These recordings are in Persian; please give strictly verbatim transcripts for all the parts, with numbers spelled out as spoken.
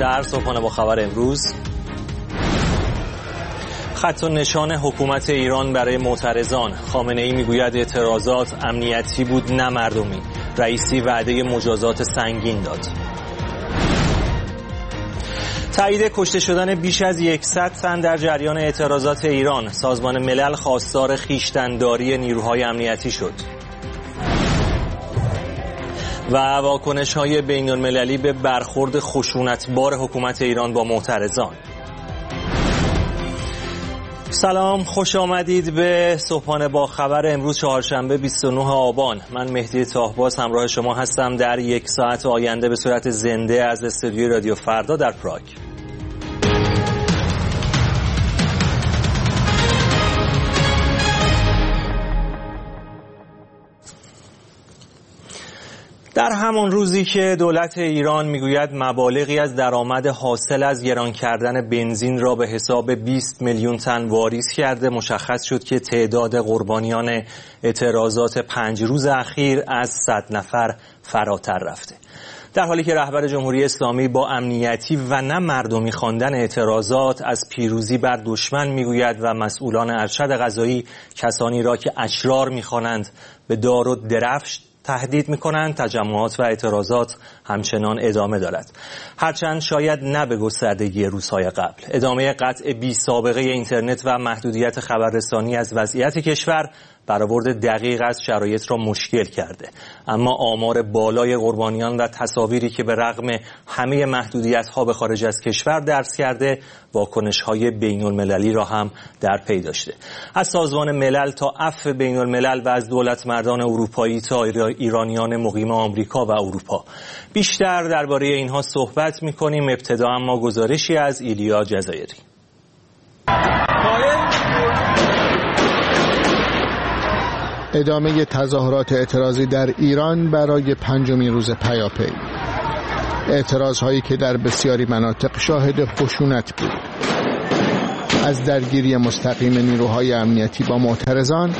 در صبحانه با خبر امروز: خط و نشان حکومت ایران برای معترضان. خامنه‌ای میگوید اعتراضات امنیتی بود نه مردمی. رئیسی وعده مجازات سنگین داد. تایید کشته شدن بیش از صد تن در جریان اعتراضات ایران. سازمان ملل خواستار خویشتن‌داری نیروهای امنیتی شد. و واکنش‌های بین‌المللی به برخورد خشونتبار حکومت ایران با معترضان. سلام، خوش آمدید به صبحانه با خبر امروز چهارشنبه بیست و نه آبان. من مهدی طاهباز همراه شما هستم در یک ساعت آینده به صورت زنده از استودیوی رادیو فردا در پراگ. در همان روزی که دولت ایران میگوید مبالغی از درآمد حاصل از گران کردن بنزین را به حساب بیست میلیون تن واریز کرده، مشخص شد که تعداد قربانیان اعتراضات پنج روز اخیر از صد نفر فراتر رفته. در حالی که رهبر جمهوری اسلامی با امنیتی و نه مردمی خواندن اعتراضات از پیروزی بر دشمن میگوید و مسئولان ارشد قضایی کسانی را که اشرار میخوانند به دار و درفش تهدید میکنند، تجمعات و اعتراضات همچنان ادامه دارد، هرچند شاید نه به گستردگی روزهای قبل. ادامه قطع بی سابقه اینترنت و محدودیت خبررسانی از وضعیت کشور برآورد دقیق از شرایط را مشکل کرده، اما آمار بالای قربانیان و تصاویری که به رغم همه محدودیت‌ها به خارج از کشور درس کرده، واکنش‌های بین‌المللی را هم در پی داشته. از سازمان ملل تا عفو بین‌الملل و از دولتمردان اروپایی تا ایرانیان مقیم آمریکا و اروپا. بیشتر درباره اینها صحبت می‌کنیم. ابتدا اما گزارشی از ایلیا جزایری. ادامه تظاهرات اعتراضی در ایران برای پنجمین روز پیاپی. اعتراضهایی که در بسیاری مناطق شاهد خشونت بود، از درگیری مستقیم نیروهای امنیتی با معترضان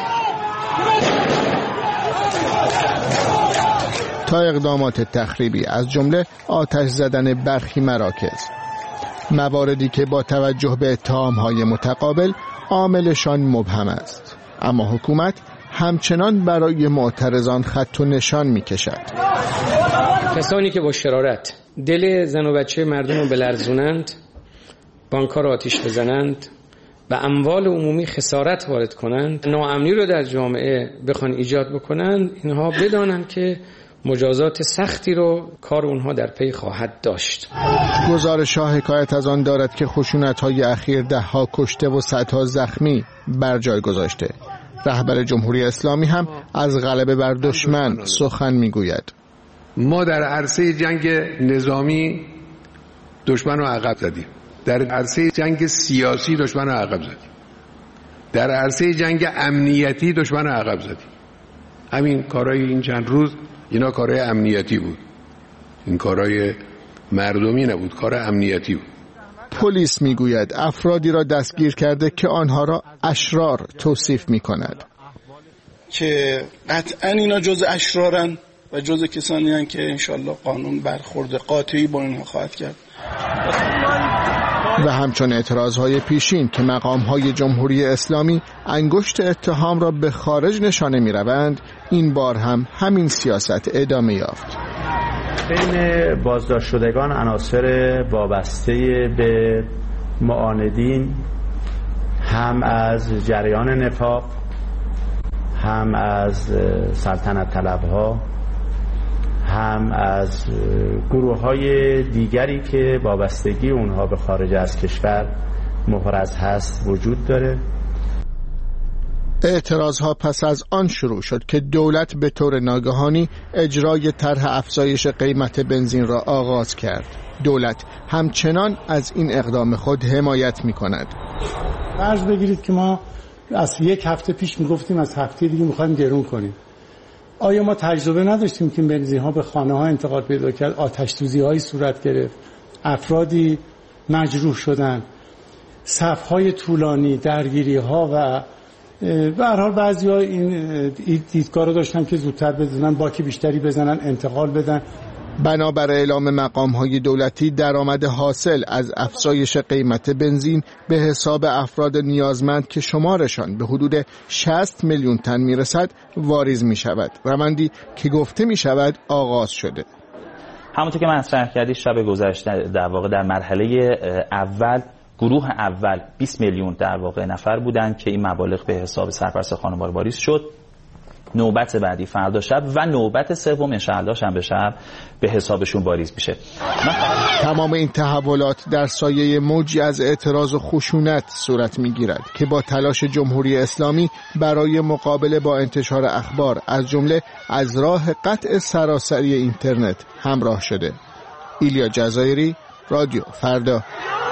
تا اقدامات تخریبی، از جمله آتش زدن برخی مراکز، مواردی که با توجه به اتهام‌های متقابل عاملشان مبهم است، اما حکومت همچنان برای معترضان خط و نشان می‌کشد. کسانی که با شرارت دل زن و بچه مردم رو بلرزونند، بانک‌ها را آتش بزنند و اموال عمومی خسارت وارد کنند، ناامنی رو در جامعه بخوان ایجاد بکنند، اینها بدانند که مجازات سختی رو کار اونها در پی خواهد داشت. گزارش‌ها حکایت از آن دارد که خشونت‌های اخیر ده‌ها کشته و صدها زخمی بر جای گذاشته. رهبر جمهوری اسلامی هم از غلبه بر دشمن سخن میگوید. ما در عرصه جنگ نظامی دشمن رو عقب زدیم، در عرصه جنگ سیاسی دشمن رو عقب زدیم، در عرصه جنگ امنیتی دشمن رو عقب زدیم. همین کارهای این چند روز اینا کارهای امنیتی بود، این کارهای مردمی نبود، کار امنیتی بود. پلیس میگوید افرادی را دستگیر کرده که آنها را اشرار توصیف میکند، که قطعا اینا جز اشرارن و جز کسانی هستند که انشالله قانون برخورد قاطعی با اینها خواهد کرد. و همچون اعتراضهای پیشین که مقامهای جمهوری اسلامی انگشت اتهام را به خارج نشانه میروند، این بار هم همین سیاست ادامه یافت. بین بازداشت شدگان عناصر وابسته به معاندین، هم از جریان نفاق، هم از سلطنت طلبها، هم از گروه‌های دیگری که وابستگی اونها به خارج از کشور محرز هست وجود داره. اعتراضها پس از آن شروع شد که دولت به طور ناگهانی اجرای طرح افزایش قیمت بنزین را آغاز کرد. دولت همچنان از این اقدام خود حمایت می کند. فرض بگیرید که ما از یک هفته پیش می گفتیم از هفته دیگه می خواهیم گرون کنیم. آیا ما تجربه نداشتیم که بنزین ها به خانه ها انتقال پیدا کرد، آتش دوزی هایی صورت گرفت، افرادی مجروح شدند، صف های طولانی، درگیری ها و به هر حال بعضی‌ها این دیدگاه رو داشتن که زودتر بزنن، باک بیشتری بزنن، انتقال بدن. بنابر اعلام مقام‌های دولتی درآمد حاصل از افزایش قیمت بنزین به حساب افراد نیازمند که شمارشان به حدود شصت میلیون تن میرسد واریز میشود. روندی که گفته میشود آغاز شده. همونطور که مطرح کردی شب گذشته در واقع در مرحله اول گروه اول بیست میلیون در واقع نفر بودند که این مبالغ به حساب سرپرست خانوار واریز شد. نوبت بعدی فردا شب و نوبت سوم انشاءالله شنبه شب به حسابشون واریز میشه. تمام این تحولات در سایه موجی از اعتراض و خشونت صورت میگیرد که با تلاش جمهوری اسلامی برای مقابله با انتشار اخبار از جمله از راه قطع سراسری اینترنت همراه شده. ایلیا جزایری، رادیو فردا.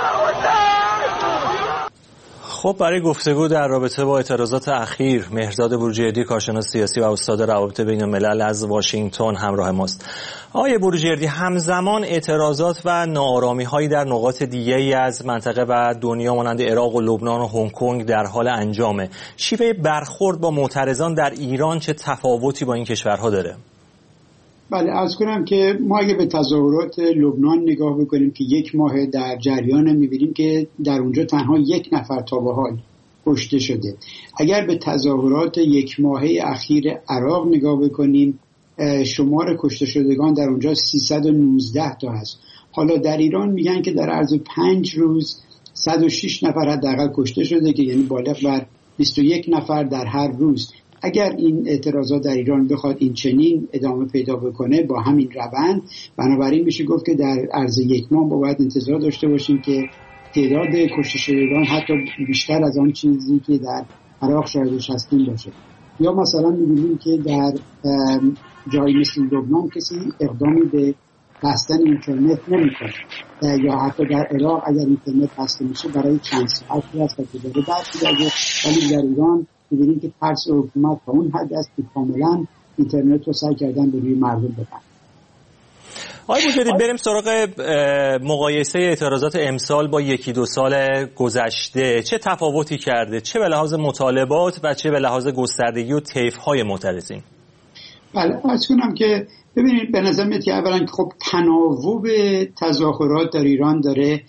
خب برای گفتگو در رابطه با اعتراضات اخیر مهرداد بروجردی کارشناس سیاسی و استاد روابط بین الملل از واشنگتن همراه ماست. آقای بروجردی، همزمان اعتراضات و ناآرامی‌هایی در نقاط دیگه‌ای از منطقه و دنیا مانند عراق و لبنان و هنگ کنگ در حال انجامه. شیوه برخورد با معترضان در ایران چه تفاوتی با این کشورها داره؟ بله، عرض کنم که ما اگه به تظاهرات لبنان نگاه بکنیم که یک ماه در جریان، می‌بینیم که در اونجا تنها یک نفر تا به حال کشته شده. اگر به تظاهرات یک ماهه اخیر عراق نگاه بکنیم، شمار کشته شدگان در اونجا سیصد و نوزده تا هست. حالا در ایران میگن که در عرض پنج روز صد و شش نفر حداقل کشته شده که یعنی بالغ بر بیست و یک نفر در هر روز. اگر این اعتراضات در ایران بخواد این چنین ادامه پیدا بکنه با همین روند، بنابراین میشه گفت که در عرض یک ماه باید انتظار داشته باشیم که تعداد کشته شدگان حتی بیشتر از آن چیزی که در عراق شاهدش هستیم باشه. یا مثلا می‌بینیم که در جایی مثل لبنان کسی اقدامی به بستن اینترنت نمی‌کنه، یا حتی در عراق اگر اینترنت بسته میشه برای چند ساعتی هست که داره برخی داره، ولی در ایران می‌بینیم که ترس حکومت تا اون حد است که کاملا اینترنت رو سعی کردن به روی مردم بدن. آقای بروجردی، بریم سراغ مقایسه اعتراضات امسال با یکی دو سال گذشته. چه تفاوتی کرده؟ چه به لحاظ مطالبات و چه به لحاظ گستردگی و طیف‌های معترضین؟ بله، عرض کنم که ببینید به نظر میاد که اولا خب تناوب تظاهرات در ایران داره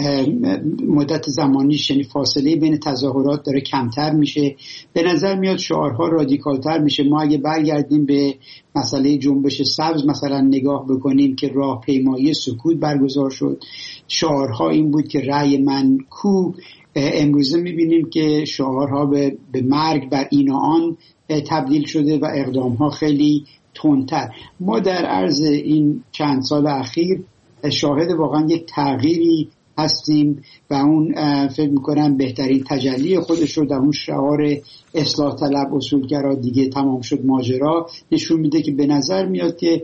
مدت زمانیش، یعنی فاصله بین تظاهرات داره کمتر میشه. به نظر میاد شعارها رادیکالتر میشه. ما اگه برگردیم به مسئله جنبش سبز مثلا نگاه بکنیم که راهپیمایی سکوت برگزار شد، شعارها این بود که رأی من کو. امروزه میبینیم که شعارها به, به مرگ بر این و آن تبدیل شده و اقدامها خیلی تندتر. ما در عرض این چند سال اخیر شاهد واقعا یک تغییری هستیم و اون فکر میکنم بهترین تجلی خودش رو در اون شعار اصلاح طلب اصولگرا دیگه تمام شد ماجرا نشون میده که به نظر میاد که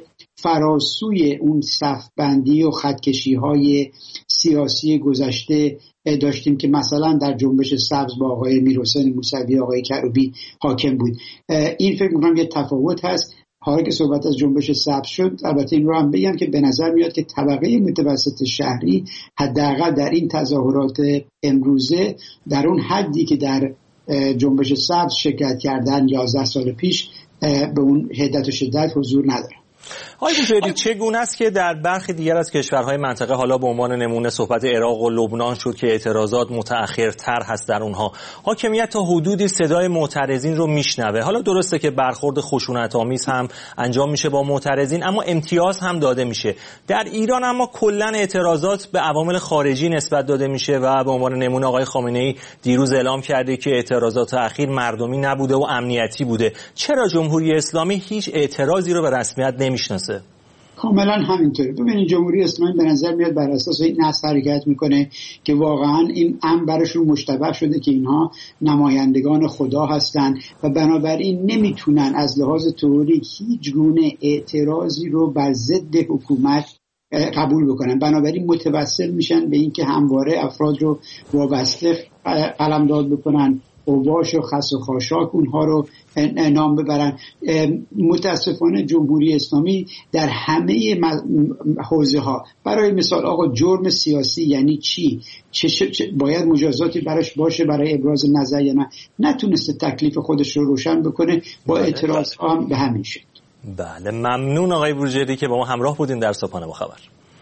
فراسوی اون صف بندی و خطکشی های سیاسی گذشته داشتیم که مثلا در جنبش سبز با آقای میرحسین موسوی، آقای کروبی حاکم بود. این فکر میکنم یه تفاوت هست. حالا که صحبت از جنبش سبز شد، البته این رو هم بگم که به نظر میاد که طبقه متوسط شهری حداقل در این تظاهرات امروزه در اون حدی که در جنبش سبز شرکت کردن یازده سال پیش به اون حدت و شدت حضور نداره. آقای بروجردی، چگونه است که در برخی دیگر از کشورهای منطقه، حالا به عنوان نمونه صحبت عراق و لبنان شد که اعتراضات متأخرتر هست، در اونها حاکمیت تا حدودی صدای معترضین رو میشنوه؟ حالا درسته که برخورد خشونت‌آمیز هم انجام میشه با معترضین، اما امتیاز هم داده میشه. در ایران اما کلا اعتراضات به عوامل خارجی نسبت داده میشه و به عنوان نمونه آقای خامنه‌ای دیروز اعلام کرده که اعتراضات اخیر مردمی نبوده و امنیتی بوده. چرا جمهوری اسلامی هیچ اعتراضی رو به رسمیت نمیشناسه؟ کاملا همینطوره. ببینید جمهوری اسلامی به نظر میاد بر اساس این نص حرکت میکنه که واقعا این امر براشون مشتبه شده که اینها نمایندگان خدا هستند و بنابراین نمیتونن از لحاظ تئوریک هیچ گونه اعتراضی رو بر ضد حکومت قبول بکنن. بنابراین متوسل میشن به اینکه همواره افراد رو وابسته قلمداد بکنن، اوباش و خس و خاشاک اونها رو نام ببرن. متاسفانه جمهوری اسلامی در همه حوزه ها، برای مثال آقا جرم سیاسی یعنی چی؟ چه چه باید مجازاتی براش باشه برای ابراز نظر یا نه؟ نتونسته تکلیف خودش رو روشن بکنه، با اعتراض هم به همین شد. بله، ممنون آقای بروجردی که با ما همراه بودین در صبحانه با خبر.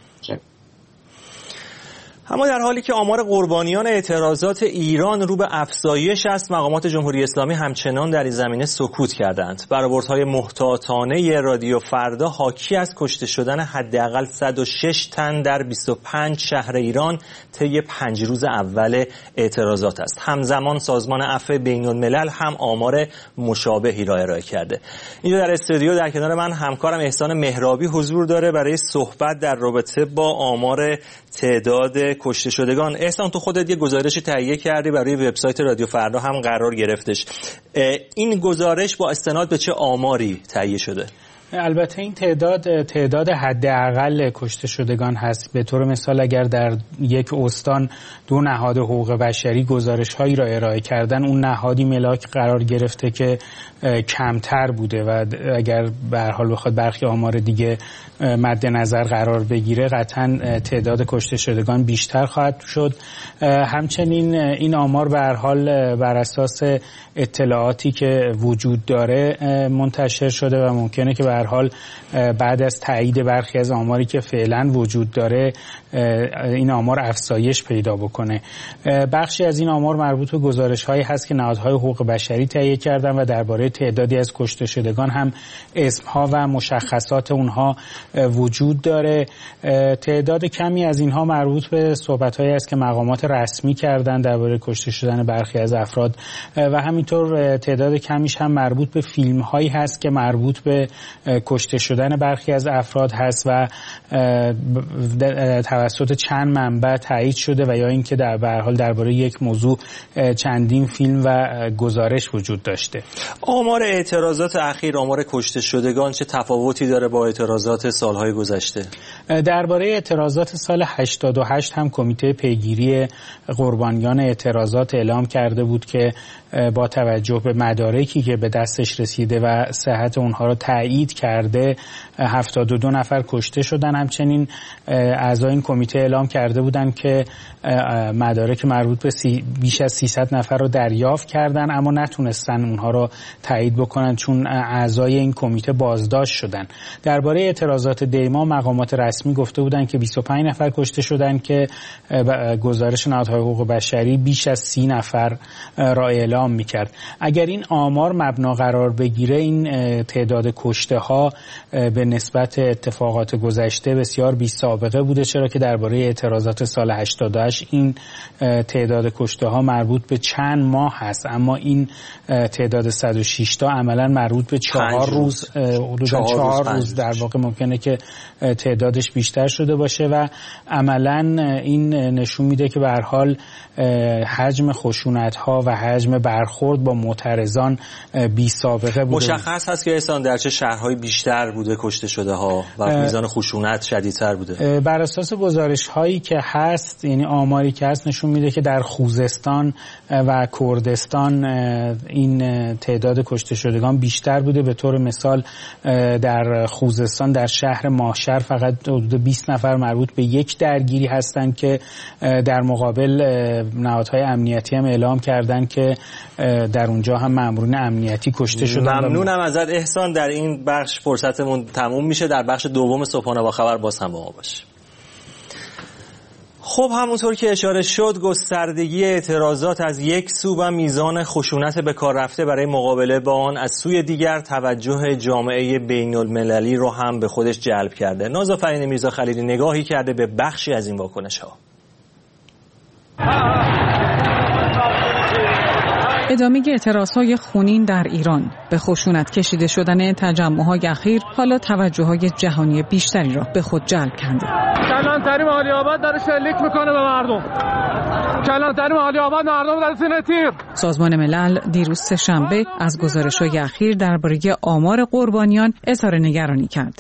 اما در حالی که آمار قربانیان اعتراضات ایران رو به افزایش است، مقامات جمهوری اسلامی همچنان در این زمینه سکوت کردند. برآوردهای محتاطانه رادیو فردا حاکی از کشته شدن حداقل صد و شش تن در بیست و پنج شهر ایران طی پنج روز اول اعتراضات است. همزمان سازمان عفو بین‌الملل هم آمار مشابهی را ارائه کرده. اینجا در استودیو در کنار من همکارم احسان مهرابی حضور داره برای صحبت در رابطه با آمار تعداد کشته شدگان. احسان، تو خودت یه گزارشی تهیه کردی برای وبسایت رادیو فردا هم قرار گرفتش. این گزارش با استناد به چه آماری تهیه شده؟ البته این تعداد تعداد حداقل کشته شدگان هست. به طور مثال اگر در یک استان دو نهاد حقوق بشری گزارش‌هایی را ارائه کردن، اون نهادی ملاک قرار گرفته که کمتر بوده و اگر به هر حال بخواد برخی آمار دیگه مد نظر قرار بگیره قطعاً تعداد کشته شدگان بیشتر خواهد شد. همچنین این آمار به هر حال بر اساس اطلاعاتی که وجود داره منتشر شده و ممکنه که به هر حال بعد از تایید برخی از آماری که فعلا وجود داره این آمار افزایش پیدا بکنه. بخشی از این آمار مربوط به گزارش‌هایی هست که نهادهای حقوق بشری تهیه کردن و درباره تعدادی از کشته شدگان هم اسمها و مشخصات اونها وجود داره. تعداد کمی از اینها مربوط به صحبت‌هایی است که مقامات رسمی کردن درباره کشته شدن برخی از افراد و همینطور تعداد کمیش هم مربوط به فیلم‌هایی هست که مربوط به کشته شدن برخی از افراد هست و توسط چند منبع تایید شده و یا اینکه در به هر حال درباره یک موضوع چندین فیلم و گزارش وجود داشته. آمار اعتراضات اخیر، آمار کشته شدگان چه تفاوتی داره با اعتراضات سالهای گذشته؟ درباره اعتراضات سال هشتاد و هشت هم کمیته پیگیری قربانیان اعتراضات اعلام کرده بود که با توجه به مدارکی که به دستش رسیده و صحت اونها رو تایید کرده هفتاد و دو نفر کشته شدن. همچنین اعضای این کمیته اعلام کرده بودند که مدارک مربوط به سی بیش از سیصد نفر رو دریافت کردن اما نتونستن اونها رو تایید بکنن چون اعضای این کمیته بازداشت شدن. درباره اعتراضات دیما مقامات رسمی گفته بودند که بیست و پنج نفر کشته شدن که گزارش نهادهای حقوق بشری بیش از سی نفر را اعلام میکرد. اگر این آمار مبنا قرار بگیره این تعداد کشته ها به نسبت اتفاقات گذشته بسیار بی سابقه بوده، چرا که درباره اعتراضات سال هشتاد و هشت این تعداد کشته ها مربوط به چند ماه هست اما این تعداد صد و شش تا عملا مربوط به چهار روز حدود چهار روز در واقع ممکنه که تعدادش بیشتر شده باشه و عملا این نشون میده که به هر حال حجم خشونت ها و حجم برخورد با معترضان بی سابقه بوده. مشخص هست که احسان در چه شهرهای بیشتر بوده کشته شده ها و میزان خشونت شدیدتر بوده؟ بر اساس گزارش هایی که هست، یعنی آماری که هست، نشون میده که در خوزستان و کردستان این تعداد کشته شدگان بیشتر بوده. به طور مثال در خوزستان در شهر ماشر فقط حدود بیست نفر مربوط به یک درگیری هستند که در مقابل نهادهای امنیتی هم اعلام کردن که در اونجا هم مامورین امنیتی کشته شدن. ممنونم ازت احسان. در این بخش فرصتمون تموم میشه، در بخش دوم صبحانه با خبر باز هم با ما باش. خب همونطور که اشاره شد گستردگی اعتراضات از یک سو و میزان خشونت به کار رفته برای مقابله با آن از سوی دیگر توجه جامعه بین المللی رو هم به خودش جلب کرده. نازآفرین میرزا خلیلی نگاهی کرده به بخشی از این واکنش ها. ادامه اعتراضهای خونین در ایران به خشونت کشیده شدن تجمع‌های اخیر حالا توجه‌های جهانی بیشتری را به خود جلب کرده. کلانتری عالی آباد داره شلیک میکنه به مردم. کلانتری عالی آباد مردم در سینه تیر. سازمان ملل دیروز سه‌شنبه از گزارش‌های اخیر درباره آمار قربانیان اظهار نگرانی کرد.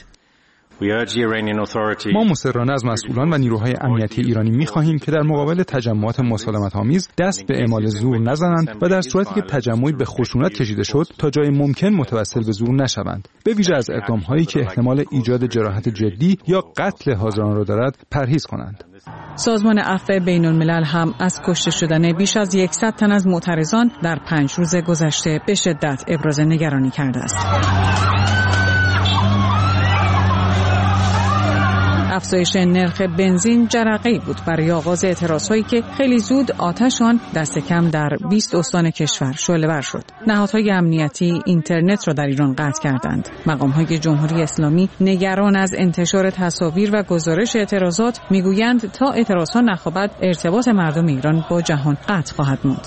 ما مصرانه از مسئولان و نیروهای امنیتی ایرانی می‌خواهیم که در مقابل تجمعات مسالمت‌آمیز دست به اعمال زور نزنند و در صورتی که تجمعی به خشونت کشیده شد تا جای ممکن متوسل به زور نشوند، به ویژه از اقدام‌هایی که احتمال ایجاد جراحت جدی یا قتل حاضران را دارد پرهیز کنند. سازمان عفو بین‌الملل هم از کشته شدن بیش از صد تن از معترضان در پنج روز گذشته به شدت ابراز نگرانی کرده است. افزایش نرخ بنزین جرقه‌ای بود برای آغاز اعتراض‌هایی که خیلی زود آتش آن دست کم در بیست استان کشور شعله‌ور شد. نهادهای امنیتی اینترنت را در ایران قطع کردند. مقام‌های جمهوری اسلامی نگران از انتشار تصاویر و گزارش اعتراضات می‌گویند تا اعتراضها نخوابد ارتباط مردم ایران با جهان قطع خواهد ماند.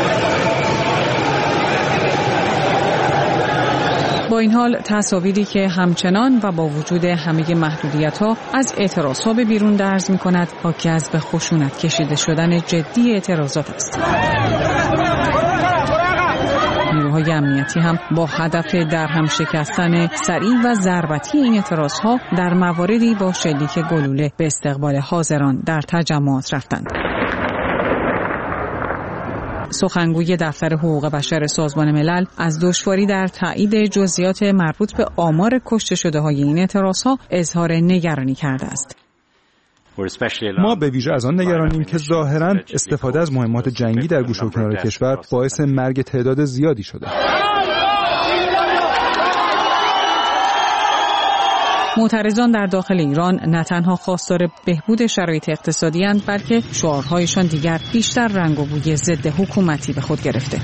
با این حال تصاویری که همچنان و با وجود همه محدودیت‌ها از اعتراض‌ها به بیرون درز می‌کند حاکی از به خشونت کشیده شدن جدی اعتراضات است. نیروهای امنیتی هم با هدف درهم شکستن سریع و ضربتی این اعتراض‌ها در مواردی با شلیک گلوله به استقبال حاضران در تجمعات رفتند. سخنگوی دفتر حقوق بشر سازمان ملل از دشواری در تایید جزئیات مربوط به آمار کشته شده های این اعتراض‌ها اظهار نگرانی کرده است. ما به ویژه از آن نگرانیم که ظاهراً استفاده از مهمات جنگی در گوشه و کنار کشور باعث مرگ تعداد زیادی شده. معترضان در داخل ایران نه تنها خواستار بهبود شرایط اقتصادی اند بلکه شعارهایشان دیگر بیشتر رنگ و بوی ضد حکومتی به خود گرفته.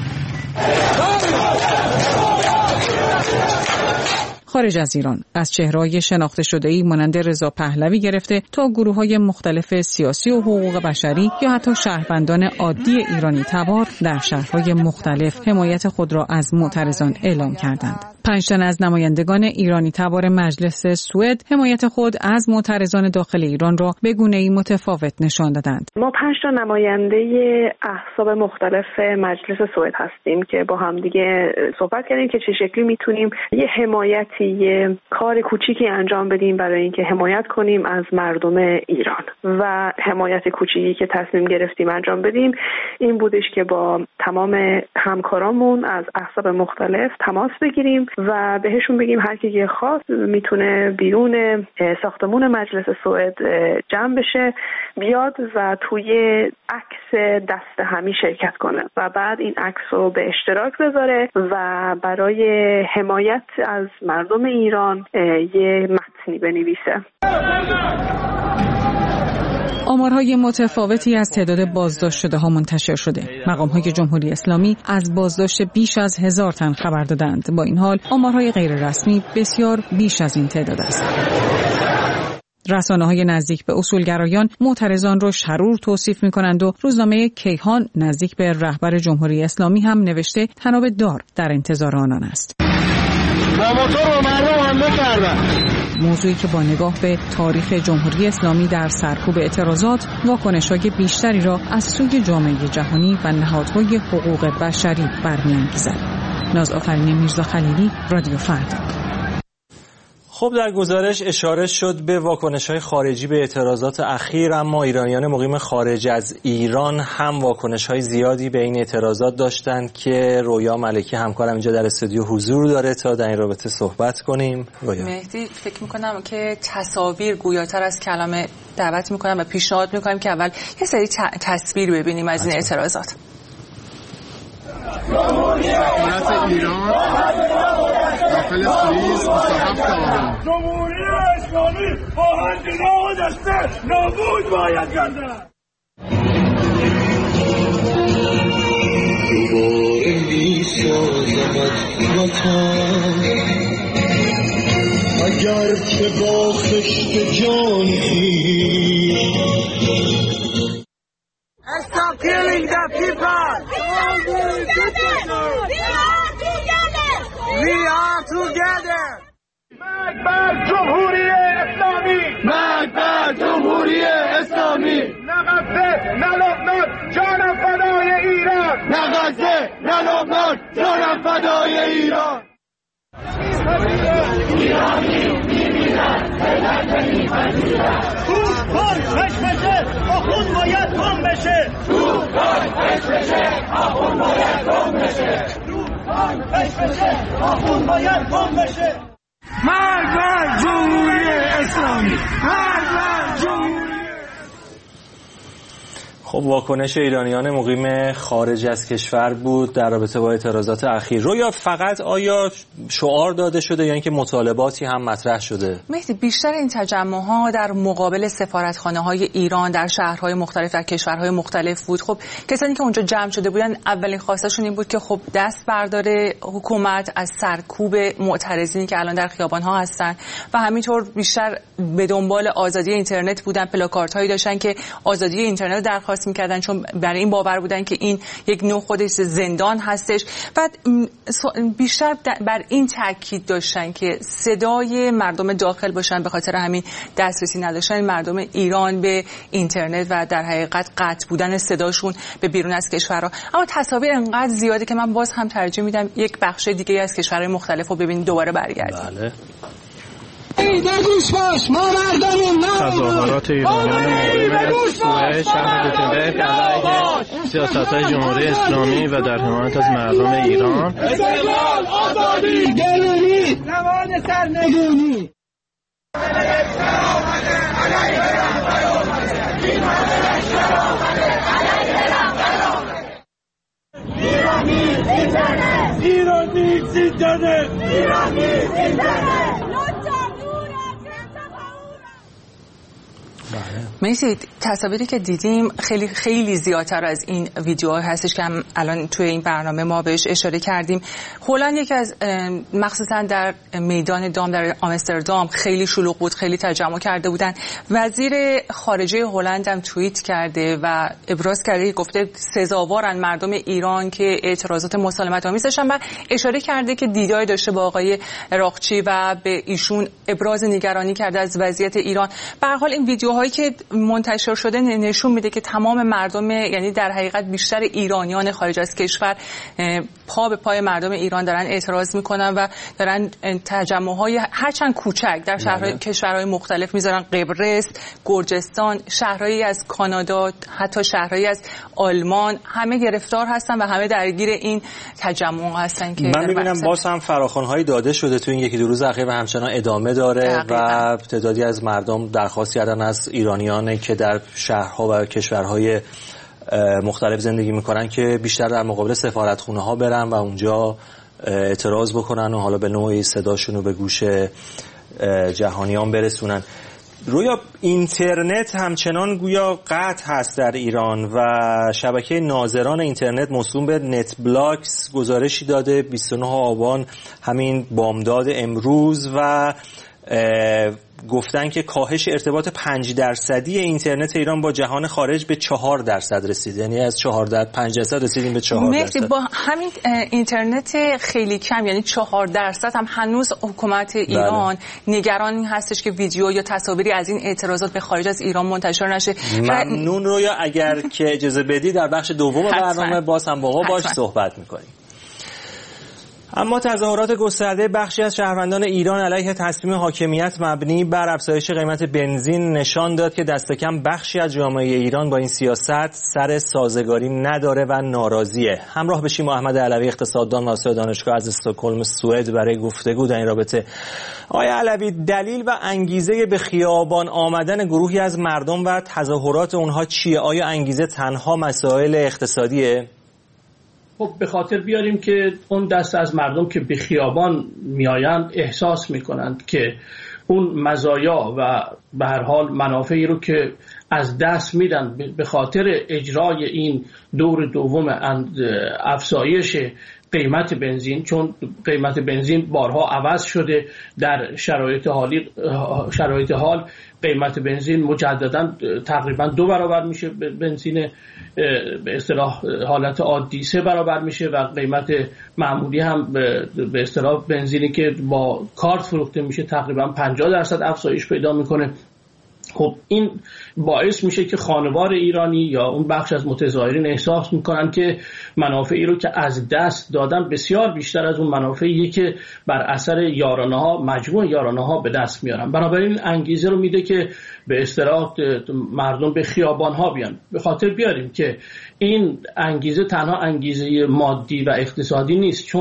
خارج از ایران از چهره‌های شناخته شده‌ای مانند رضا پهلوی گرفته تا گروه‌های مختلف سیاسی و حقوق بشری یا حتی شهروندان عادی ایرانی تبار در شهرهای مختلف حمایت خود را از معترضان اعلام کردند. پنج تن از نمایندگان ایرانی تبار مجلس سوئد حمایت خود از معترضان داخل ایران را به گونه‌ای متفاوت نشان دادند. ما پنج تا نماینده احزاب مختلف مجلس سوئد هستیم که با هم دیگه صحبت کردیم که چه شکلی میتونیم یه حمایتی یه کار کوچیکی انجام بدیم برای اینکه حمایت کنیم از مردم ایران و حمایت کوچیکی که تصمیم گرفتیم انجام بدیم این بودش که با تمام همکارامون از احزاب مختلف تماس بگیریم و بهشون بگیم هر کی که خواست میتونه بیرون ساختمون مجلس سوئد جمع بشه بیاد و توی عکس دست همی شرکت کنه و بعد این عکس رو به اشتراک بذاره و برای حمایت از مردم ایران یه متنی بنویسه. آمارهای متفاوتی از تعداد بازداشت شده ها منتشر شده. مقام‌های جمهوری اسلامی از بازداشت بیش از هزار تن خبر دادند. با این حال آمارهای غیر رسمی بسیار بیش از این تعداد است. رسانه‌های نزدیک به اصولگرایان معترضان را شرور توصیف می‌کنند و روزنامه کیهان نزدیک به رهبر جمهوری اسلامی هم نوشته طناب دار در انتظار آنان است. با موتور و مردم حمله کردن. موضوعی که با نگاه به تاریخ جمهوری اسلامی در سرکوب اعتراضات واکنش‌های بیشتری را از سوی جامعه جهانی و نهادهای حقوق بشری برمی‌انگیزد. نازآفرین میرزا خلیلی، رادیو فردا. خب در گزارش اشاره شد به واکنش‌های خارجی به اعتراضات اخیر، اما ایرانیان مقیم خارج از ایران هم واکنش‌های زیادی به این اعتراضات داشتند که رویا ملکی همکارم اینجا در استودیو حضور داره تا در این رابطه صحبت کنیم. رویا. مهدی فکر می‌کنم که تصاویر گویاتر از کلمه دعوت می‌کنم و پیشنهاد می‌کنم که اول یه سری تصویر ببینیم از این اعتراضات. دولت ایران داخل سوئیس بیست و هفت آبان جمهوری اسلامی آهنگنامه دسته نابود باید گردد. دوباره می سازمت وطن اگر که با خشت جانی Stop killing the people! We are together! مرگ بر جمهوری اسلامی! مرگ بر جمهوری اسلامی! نه غزه نه لبنان جانم فدای ایران! نه غزه نه لبنان جانم فدای ایران! ایرانی می‌بینن پدر نمی‌پذیرن تو کن کشمشه آخون باید گم بشه تو کن کشمشه آخون باید گم بشه تو کن کشمشه آخون باید گم بشه مرگ بر جمهوری اسلامی مرگ بر جمهوری. خب واکنش ایرانیان مقیم خارج از کشور بود در رابطه با اعتراضات اخیر. رو یا فقط آیا شعار داده شده یا اینکه مطالباتی هم مطرح شده؟ مهدی بیشتر این تجمع‌ها در مقابل سفارتخانه‌های ایران در شهرهای مختلف در کشورهای مختلف بود. خب کسانی که اونجا جمع شده بودن اولین خواستشون این بود که خب دست برداره حکومت از سرکوب معترضینی که الان در خیابان‌ها هستن و همینطور بیشتر به دنبال آزادی اینترنت بودن. پلاکاردهایی داشتن که آزادی اینترنت درخواست می‌کردن چون برای این باور بودن که این یک نوع خودش زندان هستش. بعد بیشتر بر این تاکید داشتن که صدای مردم داخل باشن، به خاطر همین دسترسی نداشتن مردم ایران به اینترنت و در حقیقت قطع بودن صداشون به بیرون از کشورها. اما تصاویر انقدر زیاده که من باز هم ترجیح میدم یک بخش دیگه از کشورهای مختلف رو ببینیم دوباره برگردیم. بله. تظاهرات ایرانیان مقیم سوئد شهر گوتنبرگ علیه سیاست‌های جمهوری اسلامی و در حمایت از مردم ایران. استقلال، آزادی، گرونی، زمان سرنگونی. ایرانی اینترنت، ایرانی اینترنت، ایرانی اینترنت. مرسی. تصاویری که دیدیم خیلی خیلی زیادتر از این ویدیوها هستش که هم الان توی این برنامه ما بهش اشاره کردیم. هلند یکی از مخصوصا در میدان دام در آمستردام خیلی شلوغ بود، خیلی تجمع کرده بودن. وزیر خارجه هلند هم توییت کرده و ابراز کرده، گفته سزاوارن مردم ایران که اعتراضات مسالمت آمیز داشتن و اشاره کرده که دیداری داشته با آقای راقچی و به ایشون ابراز نگرانی کرده از وضعیت ایران. به هر حال این ویدیوهایی که منتشر شده نشون میده که تمام مردم، یعنی در حقیقت بیشتر ایرانیان خارج از کشور پا به پای مردم ایران دارن اعتراض میکنن و دارن تجمع‌های هرچند کوچک در شهرهای کشورهای مختلف میذارن. قبرس، گرجستان، شهرهایی از کانادا، حتی شهرهایی از آلمان، همه گرفتار هستن و همه درگیر این تجمع هستن که من میبینم باز هم فراخوان‌هایی داده شده تو این یکی دو روز اخیر و همچنان ادامه داره دقیقا. و تعدادی از مردم درخواست کردن از ایرانیان که در شهرها و کشورهای مختلف زندگی میکنن که بیشتر در مقابل سفارتخونه ها برن و اونجا اعتراض بکنن و حالا به نوعی صداشون رو به گوش جهانیان برسونن. رویا اینترنت همچنان گویا قطع هست در ایران و شبکه ناظران اینترنت موسوم به نت بلاکس گزارشی داده بیست و نه آبان همین بامداد امروز و گفتن که کاهش ارتباط پنج درصدی اینترنت ایران با جهان خارج به چهار درصد رسید، یعنی از چهار درصد پنج درصد رسیدیم به چهار درصد. با همین اینترنت خیلی کم، یعنی چهار درصد هم هنوز حکومت ایران بله. نگران این هستش که ویدیو یا تصاویری از این اعتراضات به خارج از ایران منتشر نشه. ممنون رویا، اگر که اجازه بدی در بخش دوم برنامه باز هم با باش صحبت می‌کنیم. اما تظاهرات گسترده بخشی از شهروندان ایران علیه تصمیم حاکمیت مبنی بر افزایش قیمت بنزین نشان داد که دست کم بخشی از جامعه ایران با این سیاست سر سازگاری نداره و ناراضیه. همراه بشیم با احمد علوی، اقتصاددان و استاد دانشگاه از استکهلم سوئد برای گفتگو در این رابطه. آقای علوی، دلیل و انگیزه به خیابان آمدن گروهی از مردم و تظاهرات اونها چیه؟ آیا انگیزه تنها مسائل اقتصادیه؟ خب به خاطر بیاریم که اون دست از مردم که به خیابان میآیند احساس میکنند که اون مزایا و به هر حال منافعی رو که از دست میدن به خاطر اجرای این دور دوم افزایش قیمت بنزین، چون قیمت بنزین بارها عوض شده در شرایط حالی شرایط حال قیمت بنزین مجددا تقریبا دو برابر میشه، بنزین به اصطلاح حالت عادی سه برابر میشه و قیمت معمولی هم به اصطلاح بنزینی که با کارت فروخته میشه تقریبا پنجاه درصد افزایش پیدا میکنه. خب این باعث میشه که خانوار ایرانی یا اون بخش از متظاهرین احساس میکنن که منافعی رو که از دست دادن بسیار بیشتر از اون منافعی که بر اثر یارانه ها مجموع یارانه ها به دست میارن. بنابراین انگیزه رو میده که به اصطلاح مردم به خیابان ها بیان. به خاطر بیاریم که این انگیزه تنها انگیزه مادی و اقتصادی نیست، چون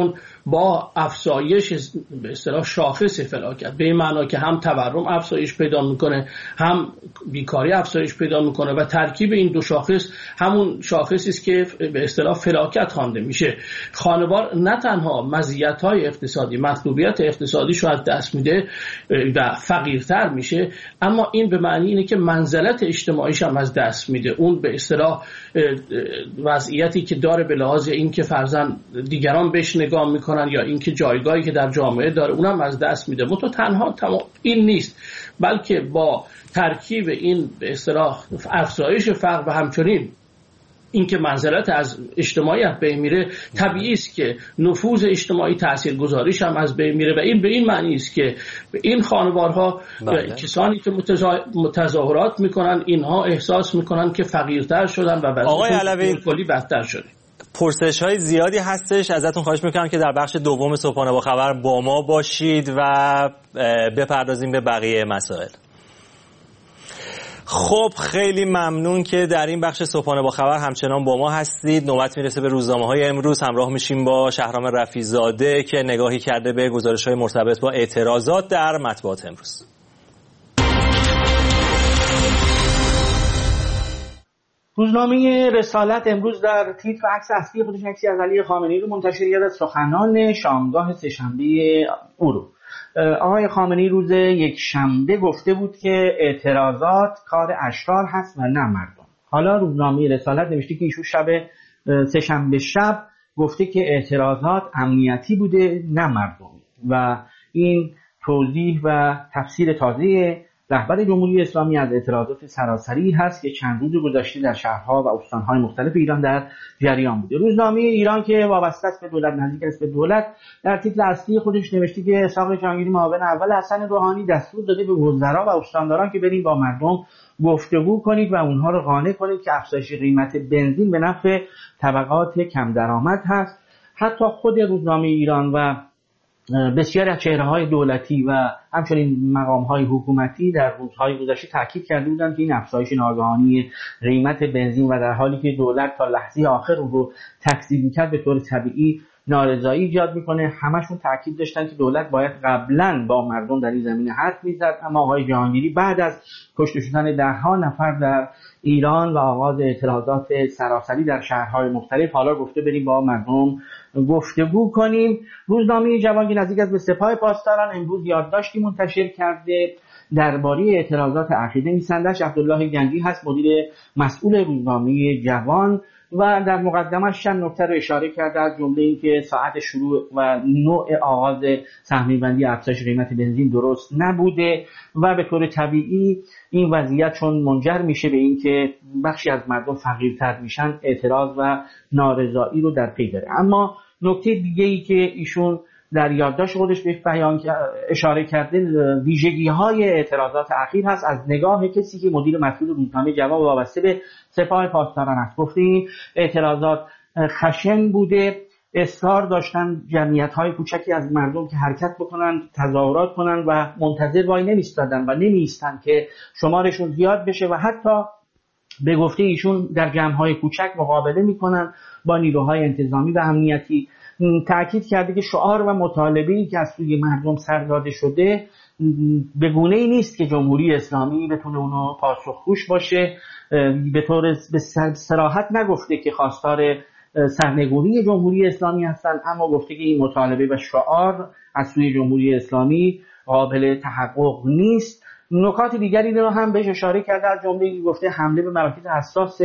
با افزایش به اصطلاح شاخص فلاکت، به این معنا که هم تورم افزایش پیدا میکنه، هم بیکاری افزایش پیدا میکنه و ترکیب این دو شاخص همون شاخصی است که به اصطلاح فلاکت خوانده میشه. خانوار نه تنها مزیت‌های اقتصادی، مطلوبیت اقتصادیش رو از دست میده و فقیرتر میشه، اما این به معنی اینه که منزلت اجتماعیش هم از دست میده. اون به اصطلاح وضعیتی که داره به لحاظ این که فرضاً دیگران بهش نگاه میکنن یا این که جایگاهی که در جامعه داره اونم از دست میده. تو تنها این نیست، بلکه با ترکیب این به اصطلاح افزایش فقر و همچنین اینکه منزلت از اجتماعیت بین میره، طبیعی است که نفوذ اجتماعی تاثیرگذاریش هم از بین میره و این به این معنی است که این خانوارها کسانی که متظاهرات میکنن اینها احساس میکنن که فقیرتر شدن و وضعیت کلی بدتر شده. پرسش های زیادی هستش، ازتون خواهش میکنم که در بخش دوم صبحانه با خبر با ما باشید و بپردازیم به بقیه مسائل. خب خیلی ممنون که در این بخش صبحانه با خبر همچنان با ما هستید. نوبت میرسه به روزنامه‌های امروز. همراه میشیم با شهرام رفیع‌زاده که نگاهی کرده به گزارش‌های مرتبط با اعتراضات در مطبوعات امروز. روزنامه رسالت امروز در تیتر و عکس اصلی خودش عکسی از علی خامنه‌ای رو منتشر کرده از سخنان شامگاه سه‌شنبه او رو. آقای خامنه‌ای روز یک شنبه گفته بود که اعتراضات کار اشرار هست و نه مردم. حالا روزنامه رسالت نوشته که ایشون شب سه‌شنبه شب گفته که اعتراضات امنیتی بوده نه مردمی و این توضیح و تفسیر تازه رهبر جمهوری اسلامی از اعتراضات سراسری هست که چند روز گذشته در شهرها و استانهای مختلف ایران در جریان بوده. روزنامه ایران که وابسته است به دولت، نزدیک است به دولت، در تیتر اصلی خودش نوشته که اسحاق جهانگیری معاون اول حسن روحانی دستور داده به وزرا و استانداران که برید با مردم گفتگو کنید و اونها رو قانع کنید که افزایش قیمت بنزین به نفع طبقات کم درآمد هست. حتی خود روزنامه ایران و بسیاری از چهره‌های دولتی و همچنین مقام‌های حکومتی در روزهای گذشته تاکید کرده بودند که این افزایش ناگهانی قیمت بنزین و در حالی که دولت تا لحظه آخر رو تکذیب می‌کرد به طور طبیعی نارضایی ایجاد می‌کنه، همشون تاکید داشتن که دولت باید قبلاً با مردم در این زمینه حرف می‌زد. اما آقای جهانگیری بعد از کشته شدن ده‌ها نفر در ایران و آغاز اعتراضات سراسری در شهرهای مختلف حالا گفته بریم با مردم گفتگو کنیم. روزنامه جوان که نزدیک است به سپاه پاسداران امروز یادداشتی منتشر کرده درباره اعتراضات اخیر. نویسنده‌اش عبدالله گنجی هست، مدیر مسئول روزنامه جوان، و در مقدمش چند نکته رو اشاره کرده، از جمله اینکه ساعت شروع و نوع آغاز سهمیه‌بندی افزایش قیمت بنزین درست نبوده و به طور طبیعی این وضعیت چون منجر میشه به اینکه بخشی از مردم فقیرتر میشن، اعتراض و نارضایی رو در پی داره. اما نکته دیگه‌ای که ایشون در یادداشت خودش به بیان اشاره کرده ویژگی‌های اعتراضات اخیر هست از نگاه کسی که مدیر مسئول روزنامه جوان وابسته به سپاه پاسداران است. گفته این اعتراضات خشن بوده، اصرار داشتن جمعیت‌های کوچکی از مردم که حرکت بکنن، تظاهرات کنن و منتظر وای نمیستادن و نمیستن که شمارشون زیاد بشه و حتی به گفته ایشون در جمع‌های کوچک مقابله میکنن با نیروهای انتظامی و امنیتی. تأکید کرده که شعار و مطالبه‌ای که از سوی مردم سر داده شده به گونه‌ای نیست که جمهوری اسلامی بتونه اونو پاسخگوش باشه. به طور به صراحت نگفته که خواستار سرنگونی جمهوری اسلامی هستن، اما گفته که این مطالبه و شعار از سوی جمهوری اسلامی قابل تحقق نیست. نکات دیگری رو هم بهش اشاره کرده، از جمله گفته حمله به مراکز حساس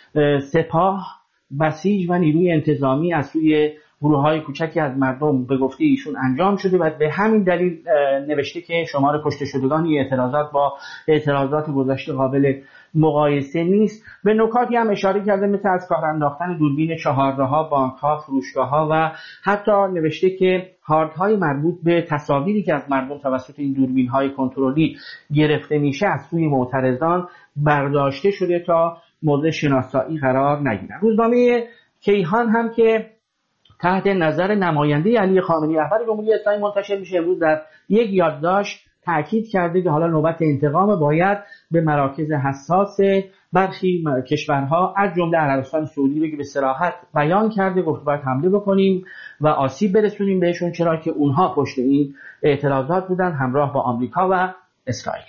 سپاه، بسیج و نیروی انتظامی از سوی گروه‌های کوچکی از مردم به گفته ایشون انجام شده و به همین دلیل نوشته که شمار کشته شدگان اعتراضات با اعتراضات گذشته قابل مقایسه نیست. به نکاتی هم اشاره کرده مثل از کار انداختن دوربین چهارراه‌ها، بانک‌ها، فروشگاه‌ها و حتی نوشته که هاردهای مربوط به تصاویری که از مردم توسط این دوربین‌های کنترلی گرفته میشه از سوی معترضان برداشته شده تا مورد شناسایی قرار نگیرن. روزنامه کیهان هم که تحت نظر نماینده علی خامنه‌ای رهبر جمهوری اسلامی منتشر میشه امروز در یک یادداشت تاکید کرده که حالا نوبت انتقام باید به مراکز حساس برخی کشورها از جمله عربستان سعودی رو که به صراحت بیان کرده، گفت باید حمله بکنیم و آسیب برسونیم بهشون، چرا که اونها پشت این اعتراضات بودن همراه با آمریکا و اسرائیل.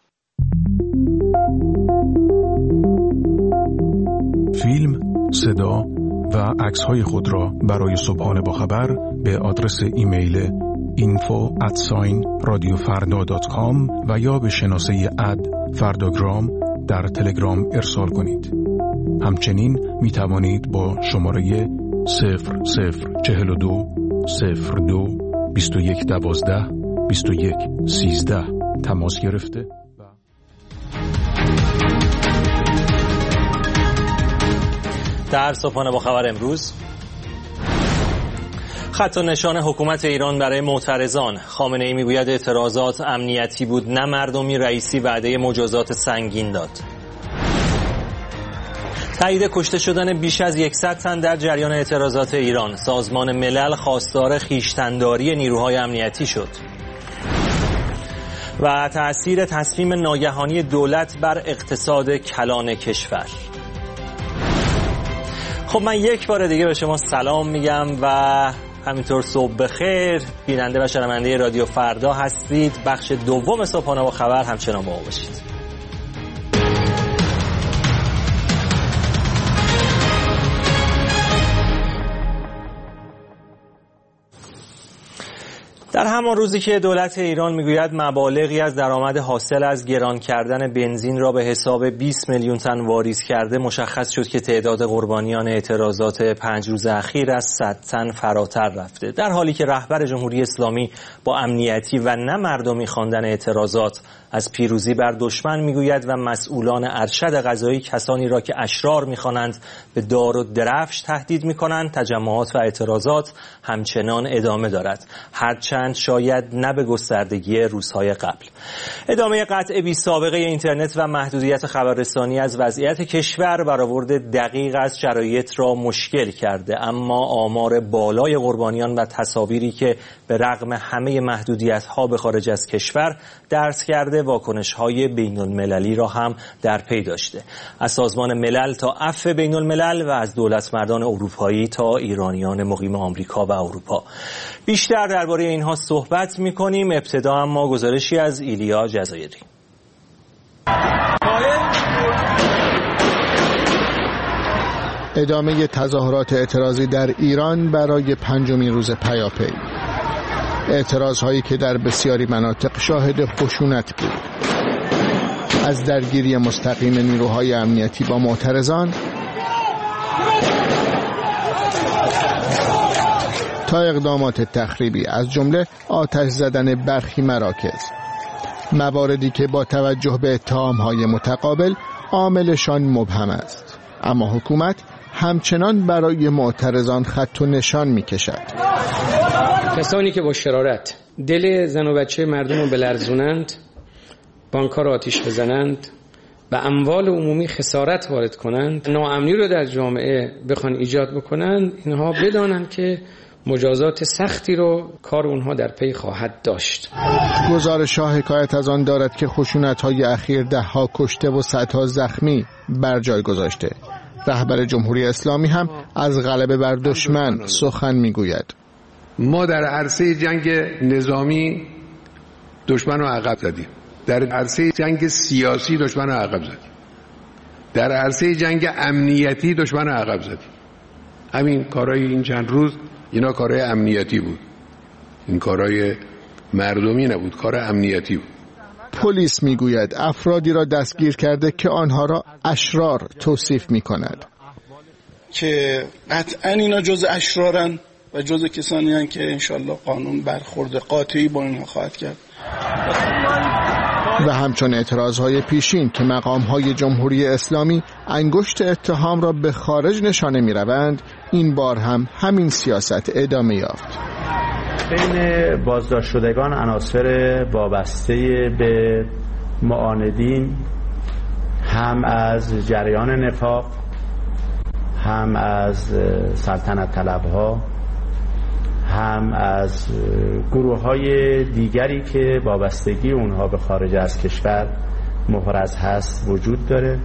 فیلم، صدا و عکس‌های خود را برای صبحانه با خبر به آدرس ایمیل اینفو ات رادیو فردا دات کام و یا به شناسه اد فرداگرام در تلگرام ارسال کنید. همچنین می توانید با شماره صفر صفر چهل و دو صفر دو بیست و یک دوازده بیست و یک سیزده تماس گرفته در صبحانه با خبر امروز خط و نشان حکومت ایران برای معترضان. خامنه‌ای میگوید اعتراضات امنیتی بود نه مردمی. رئیسی وعده مجازات سنگین داد. تایید کشته شدن بیش از صد تن در جریان اعتراضات ایران. سازمان ملل خواستار خویشتن‌داری نیروهای امنیتی شد. و تأثیر تصمیم ناگهانی دولت بر اقتصاد کلان کشور. خب من یک بار دیگه به شما سلام میگم و همینطور صبح بخیر. بیننده و شنونده رادیو فردا هستید. بخش دوم صبحانه با خبر همچنان با ما باشید. در همان روزی که دولت ایران میگوید مبالغی از درآمد حاصل از گران کردن بنزین را به حساب بیست میلیون تن واریز کرده، مشخص شد که تعداد قربانیان اعتراضات پنج روز اخیر از صد تن فراتر رفته. در حالی که رهبر جمهوری اسلامی با امنیتی و نه مردمی خواندن اعتراضات از پیروزی بر دشمن میگوید و مسئولان ارشد قضایی کسانی را که اشرار میخوانند به دار و درفش تهدید میکنند، تجمعات و اعتراضات همچنان ادامه دارد، هرچند شاید نه به گستردگی روزهای قبل. ادامه قطع بی سابقه اینترنت و محدودیت خبررسانی از وضعیت کشور برآورد دقیق از شرایط را مشکل کرده، اما آمار بالای قربانیان و تصاویری که به رغم همه محدودیت‌ها به خارج از کشور درس کرده واکنش‌های بین‌المللی را هم در پی داشته، از سازمان ملل تا عفو بین‌الملل و از دولتمردان اروپایی تا ایرانیان مقیم آمریکا و اروپا. بیشتر درباره اینها صحبت می‌کنیم. ابتدا اما گزارشی از ایلیا جزایری. ادامه تظاهرات اعتراضی در ایران برای پنجمین روز پیاپی. اعتراضهایی که در بسیاری مناطق شاهد خشونت بود، از درگیری مستقیم نیروهای امنیتی با معترضان تا اقدامات تخریبی، از جمله آتش زدن برخی مراکز، مواردی که با توجه به اتهام‌های متقابل عاملشان مبهم است، اما حکومت همچنان برای معترضان خط و نشان می‌کشد. کسانی که با شرارت دل زن و بچه مردم رو بلرزونند، بانک‌ها رو آتیش بزنند و اموال عمومی خسارت وارد کنند، ناامنی رو در جامعه بخوان ایجاد بکنند، اینها بدانند که مجازات سختی رو کار اونها در پی خواهد داشت. گزارش ها حکایت از آن دارد که خشونت‌های اخیر ده‌ها کشته و صدها زخمی بر جای گذاشته. رهبر جمهوری اسلامی هم از غلبه بر دشمن سخن میگوید. ما در عرصه جنگ نظامی دشمن رو عقب زدیم، در عرصه جنگ سیاسی دشمن رو عقب زدیم، در عرصه جنگ امنیتی دشمن رو عقب زدیم. همین کارهای این چند روز اینا کارهای امنیتی بود، این کارهای مردمی نبود، کار امنیتی بود. پلیس میگوید افرادی را دستگیر کرده که آنها را اشرار توصیف میکند، که قطعا اینا جز اشرارن و جز کسانی هستند که انشالله قانون برخورد قاطعی با اینها خواهد کرد. و همچون اعتراضهای پیشین که مقامهای جمهوری اسلامی انگشت اتهام را به خارج نشانه می روند، این بار هم همین سیاست ادامه یافت. بین بازداشت شدگان عناصر وابسته به معاندین، هم از جریان نفاق، هم از سلطنت طلبها، هم از گروه های دیگری که وابستگی اونها به خارج از کشور محرز هست وجود داره.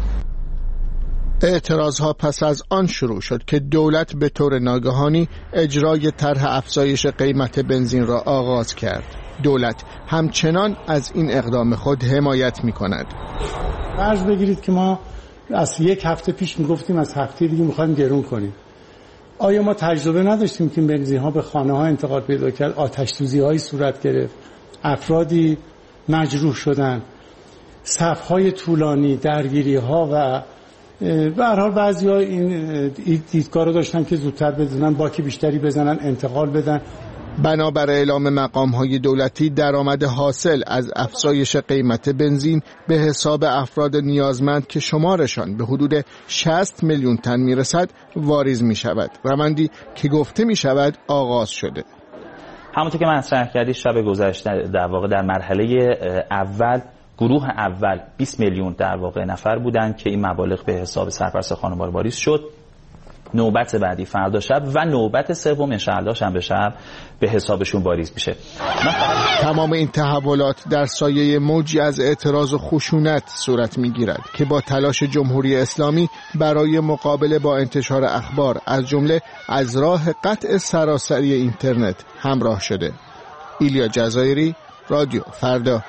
اعتراضها پس از آن شروع شد که دولت به طور ناگهانی اجرای طرح افزایش قیمت بنزین را آغاز کرد. دولت همچنان از این اقدام خود حمایت می کند. فرض بگیرید که ما از یک هفته پیش می گفتیم از هفته دیگه می خواهیم گرون کنیم. آیا ما تجربه نداشتیم که بنزین ها به خانه ها انتقال پیدا کرد، آتش سوزی هایی صورت گرفت، افرادی مجروح شدن، صف های طولانی، درگیری ها و به هر حال بعضی‌ها این دیدگاه رو داشتن که زودتر بزنن، باک بیشتری بزنن، انتقال بدن. بنابر اعلام مقام‌های دولتی درآمد حاصل از افزایش قیمت بنزین به حساب افراد نیازمند که شمارشان به حدود شصت میلیون تن میرسد واریز می‌شود. روندی که گفته می‌شود آغاز شده. همونطور که مطرح کردی شب گذشته در واقع در مرحله اول گروه اول بیست میلیون در واقع نفر بودند که این مبالغ به حساب سرپرست خانوار واریز شد. نوبت بعدی فردا شب و نوبت سوم انشاءالله شنبه شب به حسابشون واریز میشه. تمام این تحولات در سایه موجی از اعتراض و خشونت صورت میگیرد که با تلاش جمهوری اسلامی برای مقابله با انتشار اخبار از جمله از راه قطع سراسری اینترنت همراه شده. ایلیا جزایری، رادیو فردا.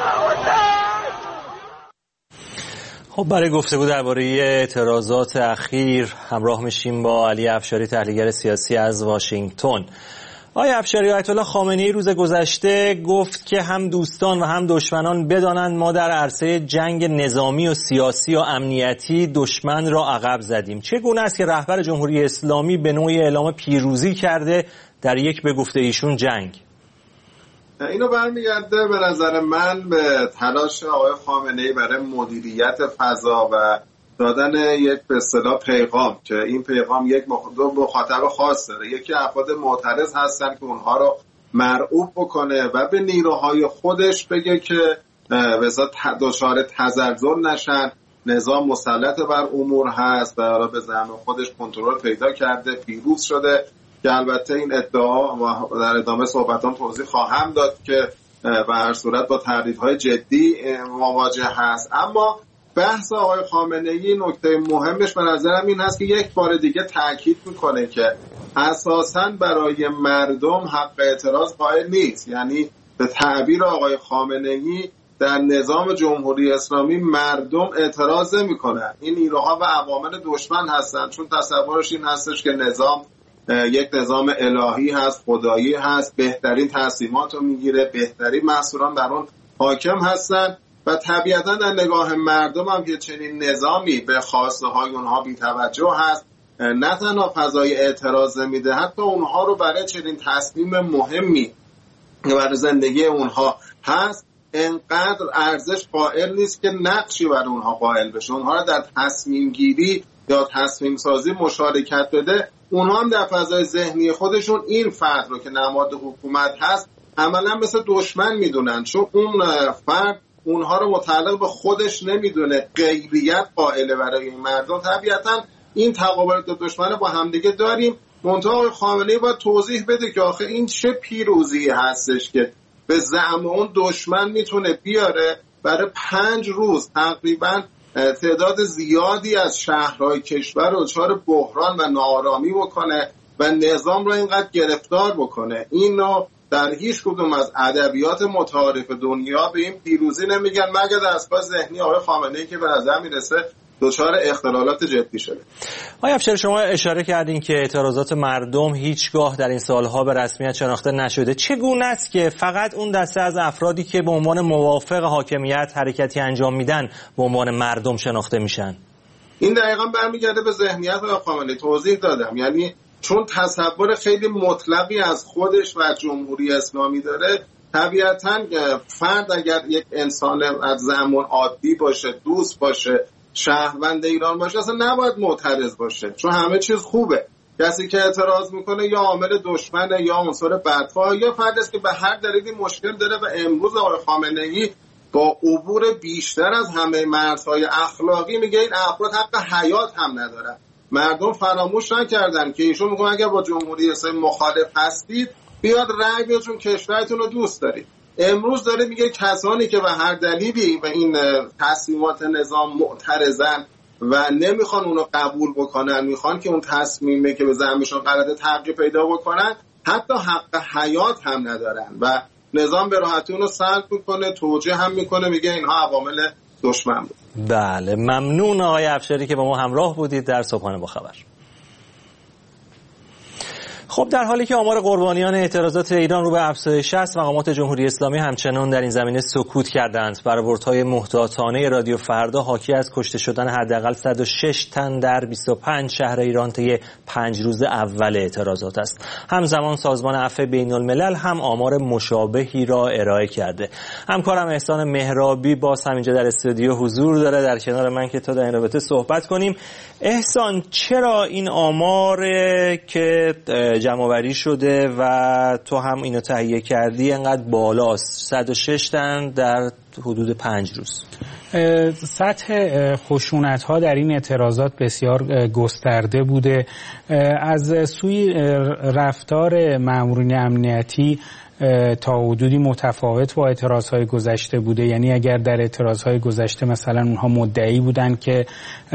خب برای گفتگو درباره اعتراضات اخیر همراه میشیم با علی افشاری، تحلیلگر سیاسی از واشنگتن. آقای افشاری، آیت الله خامنه‌ای روز گذشته گفت که هم دوستان و هم دشمنان بدانند ما در عرصه جنگ نظامی و سیاسی و امنیتی دشمن را عقب زدیم. چگونه است که رهبر جمهوری اسلامی به نوعی اعلام پیروزی کرده در یک به گفته ایشون جنگ؟ اینو برمیگرده به نظر من به تلاش آقای خامنه‌ای برای مدیریت فضا و دادن یک به اصطلاح پیغام که این پیغام یک دو مخاطب خاص داره. یکی افراد معترض هستن که اونها رو مرعوب بکنه و به نیروهای خودش بگه که واسه دچار تزلزل نشن، نظام مسلط بر امور هست و به زعم خودش کنترل پیدا کرده، پیروز شده. که البته این ادعا و در ادامه صحبتام توضیح خواهم داد که به هر صورت با تهدیدهای جدی مواجه هست. اما بحث آقای خامنه‌ای نکته مهمش به نظرم این هست که یک بار دیگه تاکید میکنه که اساساً برای مردم حق اعتراض قائل نیست. یعنی به تعبیر آقای خامنه‌ای در نظام جمهوری اسلامی مردم اعتراض نمیکنن. این نیروها و عوامل دشمن هستند، چون تصورش این هستش که نظام یک نظام الهی هست، خدایی هست، بهترین تصمیمات رو میگیره، بهترین مسئولان بر اون حاکم هستن و طبیعتا در نگاه مردم هم که چنین نظامی به خواسته های اونها بی توجه هست، نه تنها فضای اعتراض نمیده، حتی اونها رو برای چنین تصمیم مهمی برای زندگی اونها هست انقدر ارزش قائل نیست که نقشی برای اونها قائل بشه، اونها رو در تصمیم گیری یا تصمیم سازی مشارکت بده. اونها هم در فضای ذهنی خودشون این فرد رو که نماد حکومت هست عملا مثل دشمن میدونن، چون اون فرد اونها رو متعلق به خودش نمیدونه، غیریت قائله برای این مردم. طبیعتا این تقابل دو دشمن با همدیگه داریم. منتها آقای خامنه‌ای باید توضیح بده که آخه این چه پیروزی هستش که به زعم اون دشمن میتونه بیاره برای پنج روز تقریبا تعداد زیادی از شهرهای کشور رو دچار بحران و ناآرامی بکنه و نظام رو اینقدر گرفتار بکنه. اینو در هیچ کدوم از ادبیات متعارف دنیا به این پیروزی نمیگن مگر در اسباب ذهنی آقای خامنه‌ای که به نظر میرسه دچار اختلالات جدی شده. آقای افشاری، شما اشاره کردین که اعتراضات مردم هیچگاه در این سالها به رسمیت شناخته نشده. چگونه است که فقط اون دسته از افرادی که به عنوان موافق حاکمیت حرکتی انجام میدن به عنوان مردم شناخته میشن؟ این دقیقاً برمیگرده به ذهنیت آقای خامنه‌ای. توضیح دادم، یعنی چون تصور خیلی مطلقی از خودش و جمهوری اسلامی داره، طبیعتاً فرد اگر یک انسان از زمان عادی باشه، دوست باشه، شهروند ایران باشه، اصلا نباید معترض باشه، چون همه چیز خوبه. کسی که اعتراض میکنه یا عامل دشمنه یا عنصر بدخواه یا فردی است که به هر دلیلی مشکل داره و امروز آقای خامنه‌ای با عبور بیشتر از همه مرزهای اخلاقی میگه این افراد حق حیات هم ندارن. مردم فراموش نکردن که ایشون میگن اگر با جمهوری اسلامی مخالف هستید بیاد رأی بدید چون کشورتون رو دوست دارید. امروز داره میگه کسانی که به هر دلیلی به این تصمیمات نظام معترضن و نمیخوان اونو قبول بکنن، میخوان که اون تصمیمه که به ذهنشون غلطه تغییر پیدا بکنن، حتی حق حیات هم ندارن و نظام به راحتی اونو سلب میکنه، توجیه هم میکنه، میگه اینها عوامل دشمن بود. بله، ممنون آقای افشاری که با ما همراه بودید در صبحانه با خبر. خب در حالی که آمار قربانیان اعتراضات ایران رو به افزایش است، مقامات جمهوری اسلامی همچنان در این زمینه سکوت کردند. برآوردهای محتاطانه رادیو فردا حاکی از کشته شدن حداقل صد و شش تن در بیست و پنج شهر ایران طی پنج روز اول اعتراضات است. همزمان سازمان عفو بین‌الملل هم آمار مشابهی را ارائه کرده. همکارم احسان مهرابی باز همینجا در استودیو حضور داره در کنار من که تا در این رابطه صحبت کنیم. احسان، چرا این آمار که جمع‌آوری شده و تو هم اینو تهیه کردی انقدر بالاست؟ صد و شش تن در حدود پنج روز. سطح خشونت‌ها در این اعتراضات بسیار گسترده بوده. از سوی رفتار مامورین امنیتی تا حدودی متفاوت با اعتراضهای گذشته بوده. یعنی اگر در اعتراضهای گذشته مثلا اونها مدعی بودن که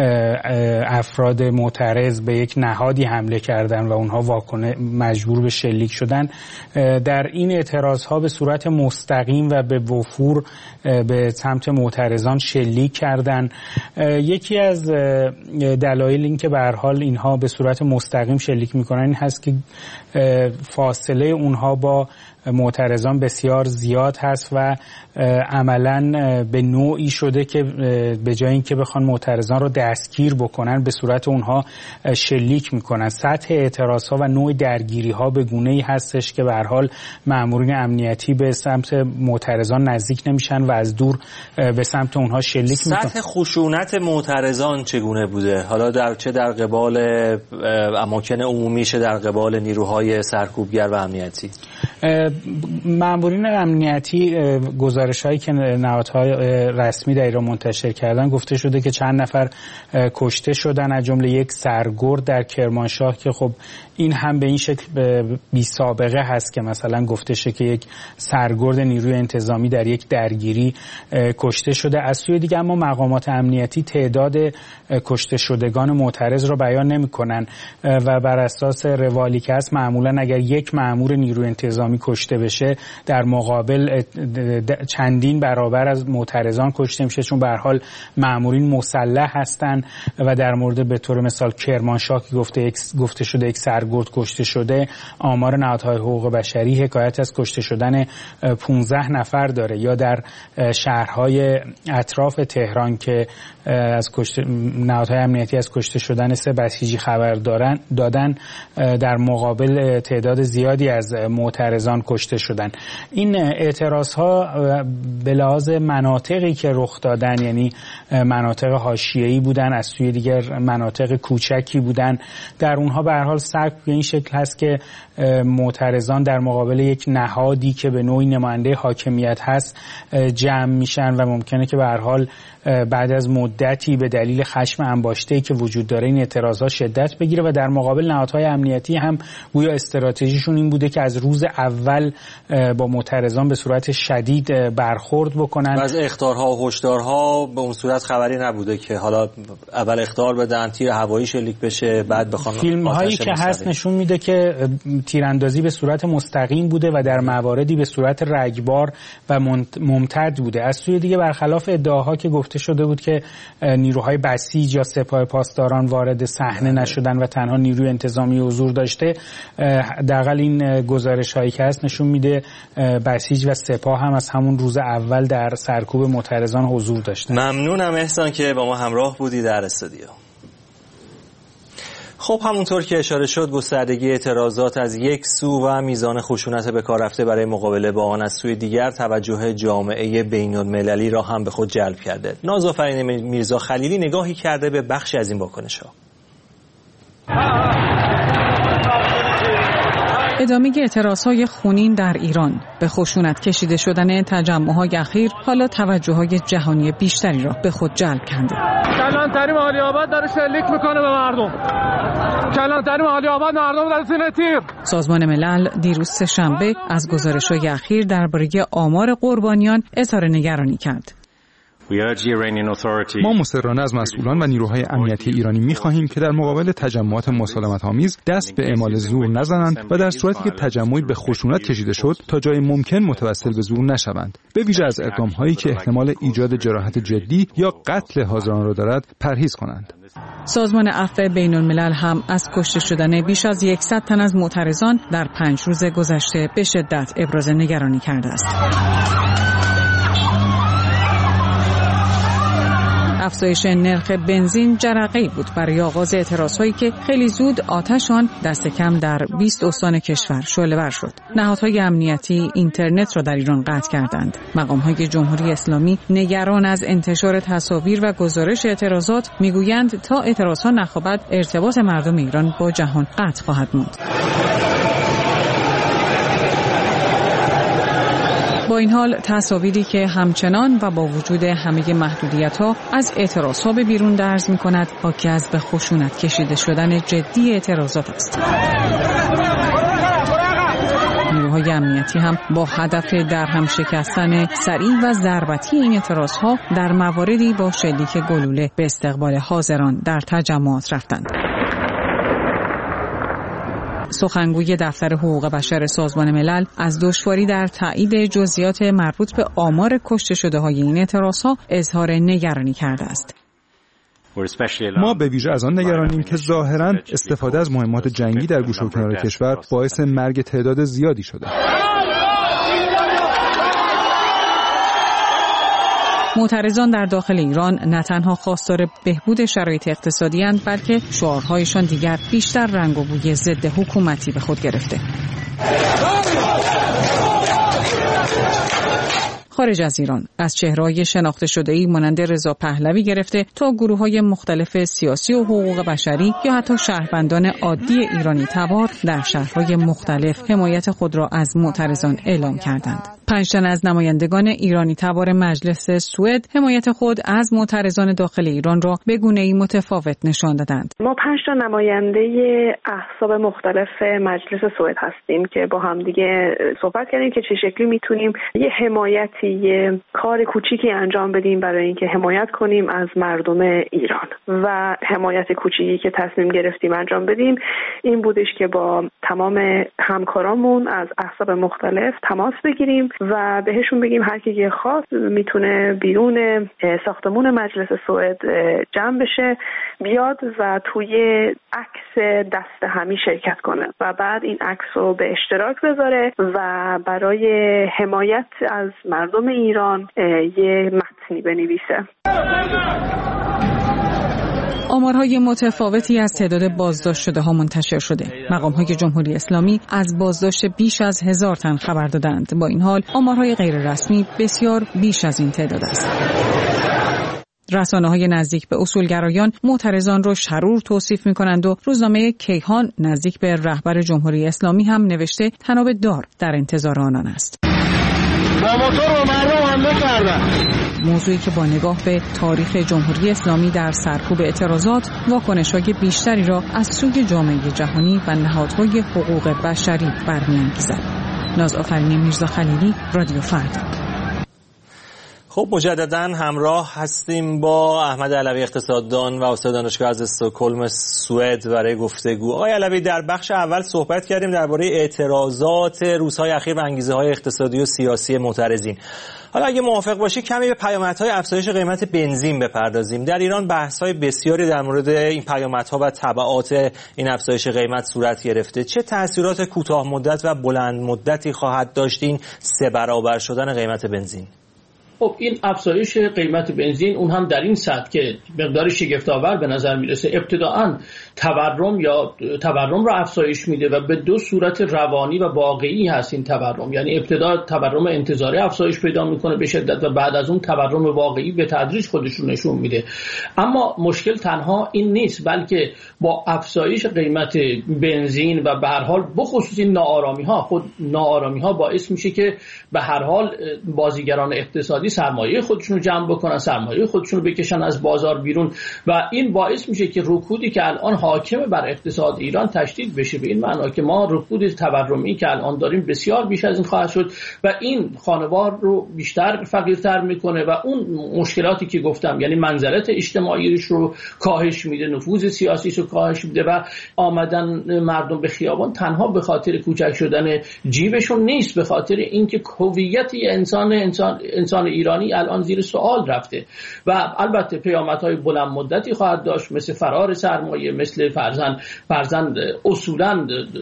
افراد معترض به یک نهادی حمله کردن و اونها واکنه مجبور به شلیک شدن، در این اعتراضها به صورت مستقیم و به وفور به سمت معترضان شلیک کردن. یکی از دلایل این که به هر حال اینها به صورت مستقیم شلیک میکنن این هست که فاصله اونها با معترضان بسیار زیاد هست و عملاً به نوعی شده که به جای اینکه بخوان معترضان رو دستگیر بکنن به صورت اونها شلیک میکنن. سطح اعتراضها و نوع درگیری‌ها به گونه‌ای هستش که به هر حال مامورین امنیتی به سمت معترضان نزدیک نمیشن و از دور به سمت اونها شلیک میکنن. سطح خشونت معترضان چگونه بوده؟ حالا در چه در قبال اماکن عمومی چه در قبال نیروهای سرکوبگر و امنیتی؟ مامورین امنیتی گزارش‌هایی که نهادهای رسمی در ایران منتشر کردن گفته شده که چند نفر کشته شدن، از جمله یک سرگرد در کرمانشاه که خب این هم به این شکل بی سابقه هست که مثلا گفته شه که یک سرگرد نیروی انتظامی در یک درگیری کشته شده. از سوی دیگه اما مقامات امنیتی تعداد کشته شدگان معترض را بیان نمی‌کنن و بر اساس روالی که هست معمولا اگر یک مأمور نیروی انتظامی کشته بشه در مقابل چندین برابر از معترضان کشته میشه، چون به هر حال مأمورین مسلح هستن و در مورد به طور مثال کرمانشاه که گفته گفته شده یک سرگرد کشته شده، آمار نهادهای حقوق بشری حکایت از کشته شدن پانزده نفر داره. یا در شهرهای اطراف تهران که از کشته نهادهای امنیتی از کشته شدن سه بسیجی خبر دارن دادن، در مقابل تعداد زیادی از معترضان کشته شدن. این اعتراض ها به لحاظ مناطقی که رخ دادن، یعنی مناطق حاشیه‌ای بودن، از سوی دیگر مناطق کوچکی بودن، در اونها به هر حال سبک به این شکل هست که معترضان در مقابل یک نهادی که به نوعی نماینده حاکمیت هست جمع میشن و ممکنه که به هر حال بعد از مدتی به دلیل خشم انباشته‌ای که وجود داره این اعتراضات شدت بگیره و در مقابل نهادهای امنیتی هم گویا استراتژیشون این بوده که از روز اول با معترضان به صورت شدید برخورد بکنن. از اخطارها و هشدارها به اون صورت خبری نبوده که حالا اول اخطار بدن، تیر هوایی شلیک بشه، بعد بخوان فیلم هایی که هست نشون میده که تیراندازی به صورت مستقیم بوده و در مواردی به صورت رگبار و ممتد بوده. از سوی دیگه برخلاف ادعاها که گفته شده بود که نیروهای بسیج یا سپاه پاسداران وارد صحنه نشدن و تنها نیروی انتظامی حضور داشته، حداقل این گزارش هایی که هست نشون میده بسیج و سپاه هم از همون روز اول در سرکوب معترضان حضور داشتن. ممنونم احسان که با ما همراه بودی در استودیو. خب همونطور که اشاره شد، گستردگی اعتراضات از یک سو و میزان خشونت به کار رفته برای مقابله با آن از سوی دیگر توجه جامعه بین‌المللی را هم به خود جلب کرده. نازآفرین میرزا خلیلی نگاهی کرده به بخشی از این واکنش‌ها. ادامه اعتراضهای خونین در ایران به خشونت کشیده شدن تجمع‌های اخیر حالا توجه‌های جهانی بیشتری را به خود جلب کرده. کلانتری مالی آباد داره شلیک میکنه به مردم. کلانتری مالی آباد مردم داره زیر تیر. سازمان ملل دیروز سه‌شنبه از گزارش‌های اخیر درباره آمار قربانیان اظهار نگرانی کرد. ما مصرانه از مسئولان و نیروهای امنیتی ایرانی می‌خواهیم که در مقابل تجمعات مسالمت‌آمیز دست به اعمال زور نزنند و در صورتی که تجمعی به خشونت کشیده شد تا جای ممکن متوسل به زور نشوند، به ویژه از اقدام‌هایی که احتمال ایجاد جراحت جدی یا قتل حاضران را دارد پرهیز کنند. سازمان عفو بین‌الملل هم از کشته شدن بیش از صد تن از معترضان در پنج روز گذشته به شدت ابراز نگرانی کرده است. افزایش نرخ بنزین جرقه‌ای بود برای آغاز اعتراض‌هایی که خیلی زود آتش آن دست کم در بیست استان کشور شعله‌ور شد. نهادهای امنیتی اینترنت را در ایران قطع کردند. مقام‌های جمهوری اسلامی نگران از انتشار تصاویر و گزارش اعتراضات می‌گویند تا اعتراض‌ها نخوابد ارتباط مردم ایران با جهان قطع خواهد ماند. با این حال تصاویری که همچنان و با وجود همه محدودیت‌ها از اعتراض‌ها به بیرون درز می‌کند حاکی از به خشونت کشیده شدن جدی اعتراضات است. نیروهای امنیتی هم با هدف درهم شکستن سریع و ضربتی این اعتراض‌ها در مواردی با شلیک گلوله به استقبال حاضران در تجمعات رفتند. سخنگوی دفتر حقوق بشر سازمان ملل از دشواری در تایید جزئیات مربوط به آمار کشته شده های این اعتراض‌ها اظهار نگرانی کرده است. ما به ویژه از آن نگرانیم که ظاهراً استفاده از مهمات جنگی در گوشه و کنار کشور باعث مرگ تعداد زیادی شده. معترضان در داخل ایران نه تنها خواستار بهبود شرایط اقتصادی اند بلکه شعارهایشان دیگر بیشتر رنگ و بوی ضد حکومتی به خود گرفته. خارج از ایران از چهره‌های شناخته شده‌ای مانند رضا پهلوی گرفته تا گروه‌های مختلف سیاسی و حقوق بشری یا حتی شهروندان عادی ایرانی تبار در شهرهای مختلف حمایت خود را از معترضان اعلام کردند. پنج تن از نمایندگان ایرانی تبار مجلس سوئد حمایت خود از معترضان داخل ایران را به گونه‌ای متفاوت نشان دادند. ما پنج تا نماینده احزاب مختلف مجلس سوئد هستیم که با هم دیگه صحبت کردیم که چه شکلی میتونیم یه حمایتی یه کار کوچیکی انجام بدیم برای اینکه حمایت کنیم از مردم ایران و حمایت کوچیکی که تصمیم گرفتیم انجام بدیم این بودش که با تمام همکارامون از احزاب مختلف تماس بگیریم و بهشون بگیم هر کی که خواست میتونه بیرون ساختمون مجلس سوئد جمع بشه بیاد و توی عکس دست همی شرکت کنه و بعد این عکس رو به اشتراک بذاره و برای حمایت از مردم ایران یه متنی بنویسه. آمارهای متفاوتی از تعداد بازداشت شده ها منتشر شده. مقام‌های جمهوری اسلامی از بازداشت بیش از هزار تن خبر دادند. با این حال آمارهای غیر رسمی بسیار بیش از این تعداد است. رسانه‌های نزدیک به اصولگرایان معترضان را شرور توصیف می‌کنند و روزنامه کیهان نزدیک به رهبر جمهوری اسلامی هم نوشته طناب دار در انتظار آنان است. با موتور رو مردم حمله کردن. موضوعی که با نگاه به تاریخ جمهوری اسلامی در سرکوب اعتراضات واکنش‌های بیشتری را از سوی جامعه جهانی و نهادهای حقوق بشری برمی‌انگیزد. ناز آفرین میرزا خلیلی، رادیو فردا. خب مجددا همراه هستیم با احمد علوی اقتصاددان و استاد دانشگاه از استکهلم سوئد برای گفتگو. آقای علوی در بخش اول صحبت کردیم درباره اعتراضات روزهای اخیر و انگیزه‌های اقتصادی و سیاسی معترضین. حالا اگه موافق باشی کمی به پیامدهای افزایش قیمت بنزین بپردازیم. در ایران بحث‌های بسیاری در مورد این پیامدها و تبعات این افزایش قیمت صورت گرفته. چه تأثیرات کوتاه مدت و بلند مدتی خواهد داشت این سه برابر شدن قیمت بنزین؟ خب این افزایش قیمت بنزین اون هم در این سطح که مقدار شگفت‌آور به نظر میرسه. ابتداءً تورم یا تورم رو افزایش میده و به دو صورت روانی و واقعی هست این تورم. یعنی ابتدا تورم انتظاری افزایش پیدا میکنه به شدت و بعد از اون تورم واقعی به تدریج خودش رو نشون میده. اما مشکل تنها این نیست بلکه با افزایش قیمت بنزین و به هر حال بخصوص این ناآرامی ها خود ناآرامی ها باعث میشه که به هر حال بازیگران اقتصادی اقتصادی سرمایه خودشون رو جمع بکنن، سرمایه خودشون رو بکشن از بازار بیرون و این باعث میشه که رکودی که الان حاکم بر اقتصاد ایران تشدید بشه، به این معنا که ما رکود تورمی که الان داریم بسیار بیش از این خواهد شد و این خانوار رو بیشتر فقیرتر میکنه و اون مشکلاتی که گفتم یعنی منزلت اجتماعیش رو کاهش میده، نفوذ سیاسیش رو کاهش میده و آمدن مردم به خیابان تنها به خاطر کوچک شدن جیبشون نیست، به خاطر اینکه هویت انسان انسان انسان ایرانی الان زیر سوال رفته و البته پیامدهای بلند مدتی خواهد داشت، مثل فرار سرمایه، مثل فرزند فرزند اصولا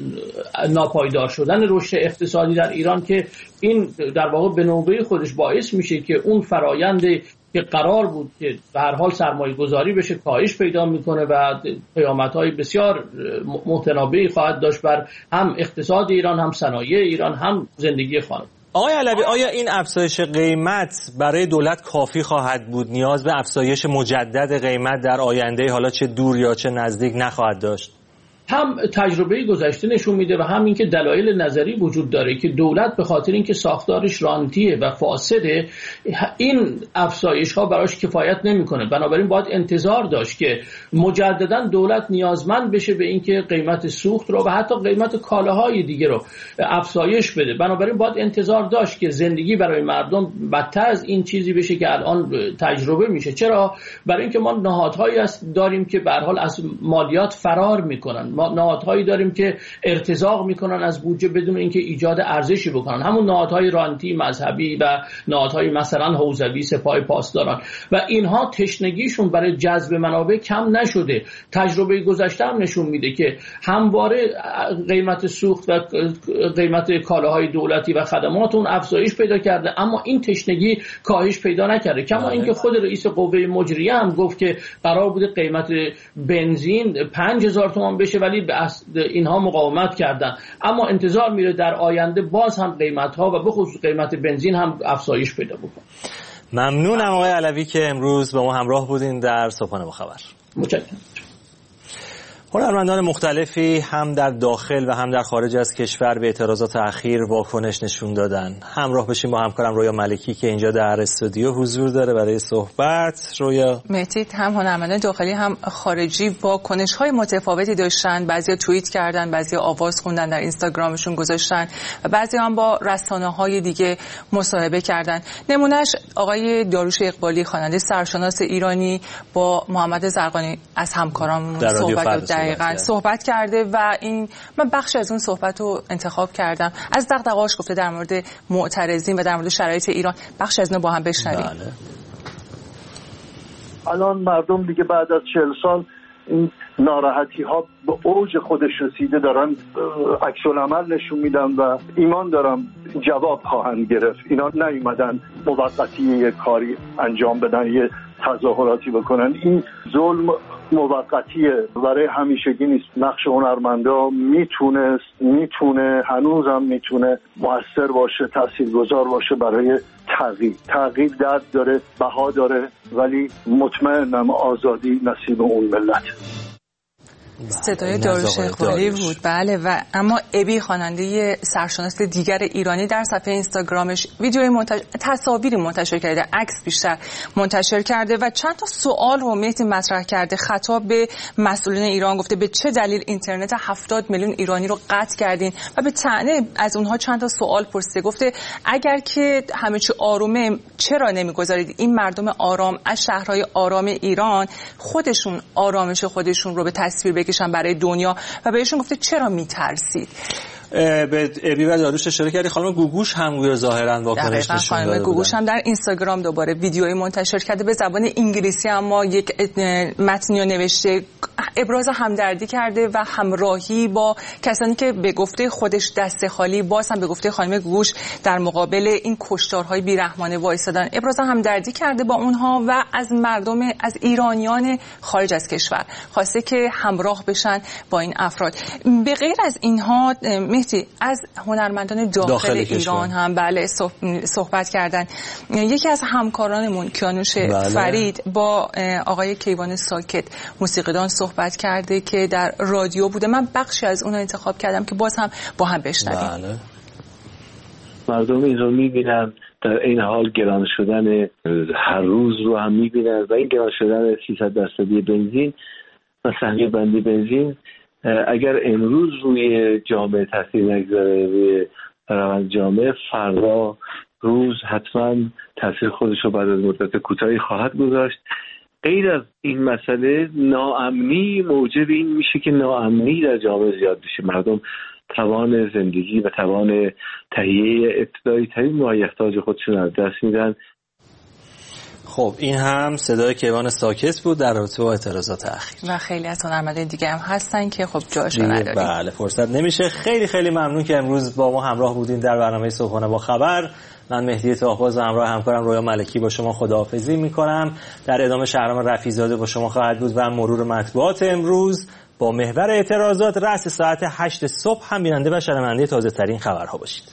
ناپایدار شدن رشد اقتصادی در ایران که این در واقع به نوبه خودش باعث میشه که اون فرایند که قرار بود که به هر حال سرمایه گذاری بشه کاهش پیدا میکنه و پیامدهای بسیار متنابعی خواهد داشت بر هم اقتصاد ایران، هم صنایع ایران، هم زندگی خانواده. آقای علوی، آیا این افزایش قیمت برای دولت کافی خواهد بود؟ نیاز به افزایش مجدد قیمت در آینده حالا چه دور یا چه نزدیک نخواهد داشت؟ هم تجربه گذشته نشون میده و هم اینکه دلایل نظری وجود داره که دولت به خاطر اینکه ساختارش رانتیه و فاسده این افزایش ها براش کفایت نمیکنه، بنابراین باید انتظار داشت که مجددا دولت نیازمند بشه به اینکه قیمت سوخت رو و حتی قیمت کالاهای دیگه رو افزایش بده. بنابراین باید انتظار داشت که زندگی برای مردم بدتر از این چیزی بشه که الان تجربه میشه. چرا؟ برای اینکه ما نهادهایی داریم که به هر حال از مالیات فرار میکنن، ما نهادهایی داریم که ارتزاق میکنن از بودجه بدون اینکه ایجاد ارزشی بکنن، همون نهادهای رانتی مذهبی و نهادهای مثلا حوزوی، سپاه پاسداران و اینها تشنگیشون برای جذب منابع کم نشده. تجربه گذشته هم نشون میده که همواره قیمت سوخت و قیمت کالاهای دولتی و خدمات اون افزایش پیدا کرده اما این تشنگی کاهش پیدا نکرده. کما اینکه خود رئیس قوه مجریه هم گفت که قرار بوده قیمت بنزین پنج هزار تومان بشه ولی به اینها مقاومت کردن، اما انتظار میره در آینده باز هم قیمت ها و به خصوص قیمت بنزین هم افزایش پیدا بکنه. ممنونم آقای علوی که امروز با ما همراه بودین در صبحانه با خبر. متشکرم. هنرمندان مختلفی هم در داخل و هم در خارج از کشور به اعتراضات اخیر واکنش نشون دادن. همراه بشیم با همکارم رویا ملکی که اینجا در استودیو حضور داره برای صحبت. رویا، مهدی، هم هنرمندان داخلی هم خارجی واکنش‌های متفاوتی داشتن، بعضیا توییت کردن، بعضیا آواز خوندن در اینستاگرامشون گذاشتن و بعضی هم با رسانه‌های دیگه مصاحبه کردن. نمونهش آقای داریوش اقبالی، خواننده سرشناس ایرانی، با محمد زرقانی از همکارامون صحبت دقیقاً صحبت کرده و این من بخش از اون صحبت رو انتخاب کردم. از دغدغه‌اش گفته در مورد معترضین و در مورد شرایط ایران. بخش از اون با هم بشنویم. بله. الان مردم دیگه بعد از چهل سال این ناراحتی ها به اوج خودش رسیده، دارن عکس العمل نشون میدن و ایمان دارم جواب خواهند گرفت. اینا نیومدن موقتی یه کاری انجام بدن، یه تظاهراتی بکنن. این ظلم موقتیه، برای همیشگی نیست. نقش هنرمندا میتونه میتونه هنوزم میتونه موثر باشه، تاثیرگذار باشه برای تغییر. تغییر درد داره، بها داره، ولی مطمئنم آزادی نصیب اون ملت. صدای داریوش اقبالی بود. بله. و اما ابی، خواننده سرشناس دیگر ایرانی، در صفحه اینستاگرامش ویدیوی منتشر تصاویری منتشر کرده، عکس بیشتر منتشر کرده و چند تا سوال رو مهدی مطرح کرده. خطاب به مسئولین ایران گفته به چه دلیل اینترنت هفتاد میلیون ایرانی رو قطع کردین و به طعنه از اونها چند تا سوال پرسیده. گفته اگر که همه چی آرومه چرا نمیگذارید این مردم آرام از شهرهای آرام ایران خودشون آرامش خودشون رو به تصویر بکشن برای دنیا و بهشون گفته چرا میترسید. به ابی و داریوش اشاره کردی. خانم گوگوش هم ظاهرا واکنش نشون داده. خانم گوگوش هم در اینستاگرام دوباره ویدیویی منتشر کرده به زبان انگلیسی، اما یک متنی نوشته، ابراز همدردی کرده و همراهی با کسانی که به گفته خودش دست خالی، باز هم به گفته خانم گوگوش در مقابل این کشتارهای بیرحمانه وایسادن. ابراز همدردی کرده با اونها و از مردم، از ایرانیان خارج از کشور خواسته که همراه بشن با این افراد. به غیر از اینها مهدی، از هنرمندان داخل, داخل ایران هم بله صحبت کردن. یکی از همکارانمون کیانوش بله. فرید با آقای کیوان ساکت موسیقیدان صحبت کرده که در رادیو بوده. من بخشی از اون رو انتخاب کردم که باز هم با هم بشنویم. بله. مردم این رو میبینن، در این حال گران شدن هر روز رو هم میبینن و این گران شدن سیصد درصدی بنزین و سهمیه بندی بنزین اگر امروز روی جامعه تاثیر نگذاره، روی روند جامعه، فردا روز حتما تاثیر خودش رو بعد از مدت کوتاهی خواهد گذاشت. غیر از این مسئله ناامنی موجب این میشه که ناامنی در جامعه زیاد بشه، مردم توان زندگی و توان تهیه ابتدایی ترین مایحتاج خودشون از دست میدن. خب این هم صدای کیوان ساکت بود در رابطه با اعتراضات اخیر و خیلی از هنرمندان دیگه هم هستن که خب جاشو نداریم. بله فرصت نمیشه. خیلی خیلی ممنون که امروز با ما همراه بودین در برنامه صبحانه با خبر. من مهدی طاهباز و همراه همکارم رویا ملکی با شما خداحافظی میکنم. در ادامه شهرام رفیع‌زاده با شما خواهد بود و مرور مطبوعات امروز با محور اعتراضات. رأس ساعت هشت صبح هم بیننده و شنونده تازه ترین خبرها باشید.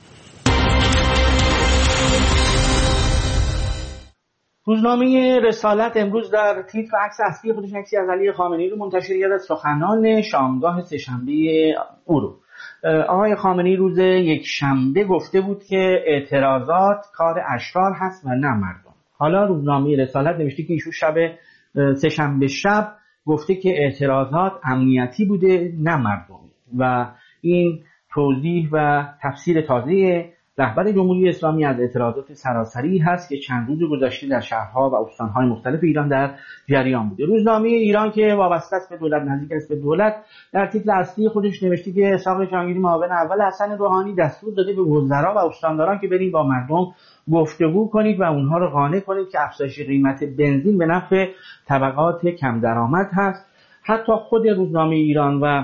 روزنامه رسالت امروز در تیتر عکس اصلی خودش عکسی از علی خامنه‌ای رو منتشر کرد از سخنان شامگاه سه‌شنبه او رو. آقای خامنه‌ای روز یک شنبه گفته بود که اعتراضات کار اشرار هست و نه مردم. حالا روزنامه رسالت نوشته که ایشون شب سه‌شنبه شب گفته که اعتراضات امنیتی بوده نه مردمی و این توضیح و تفسیر تازه رهبر جمهوری اسلامی از اعتراضات سراسری هست که چند روز گذشته در شهرها و استانهای مختلف ایران در جریان بوده. روزنامه ایران که وابسته است به دولت، نزدیک است به دولت، در تیتر اصلی خودش نوشته که اسحاق جهانگیری معاون اول حسن روحانی دستور داده به وزرا و استانداران که برید با مردم گفتگو کنید و اونها رو قانع کنید که افزایش قیمت بنزین به نفع طبقات کم درآمد هست. حتی خود روزنامه ایران و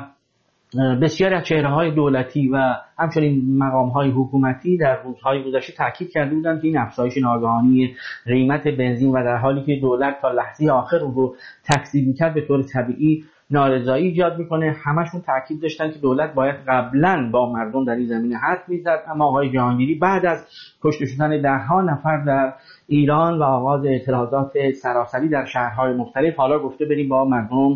بسیاری از چهره‌های دولتی و همچنین مقام‌های حکومتی در روزهای گذشته تاکید کرده بودند که این افزایش ناگهانی قیمت بنزین و در حالی که دولت تا لحظه آخر رو تکذیب می‌کرد به طور طبیعی نارضایی ایجاد می‌کنه، همشون تاکید داشتن که دولت باید قبلاً با مردم در این زمینه حرف می‌زد. اما آقای جهانگیری بعد از کشته شدن ده‌ها نفر در ایران و آغاز اعتراضات سراسری در شهرهای مختلف حالا گفته بریم با مردم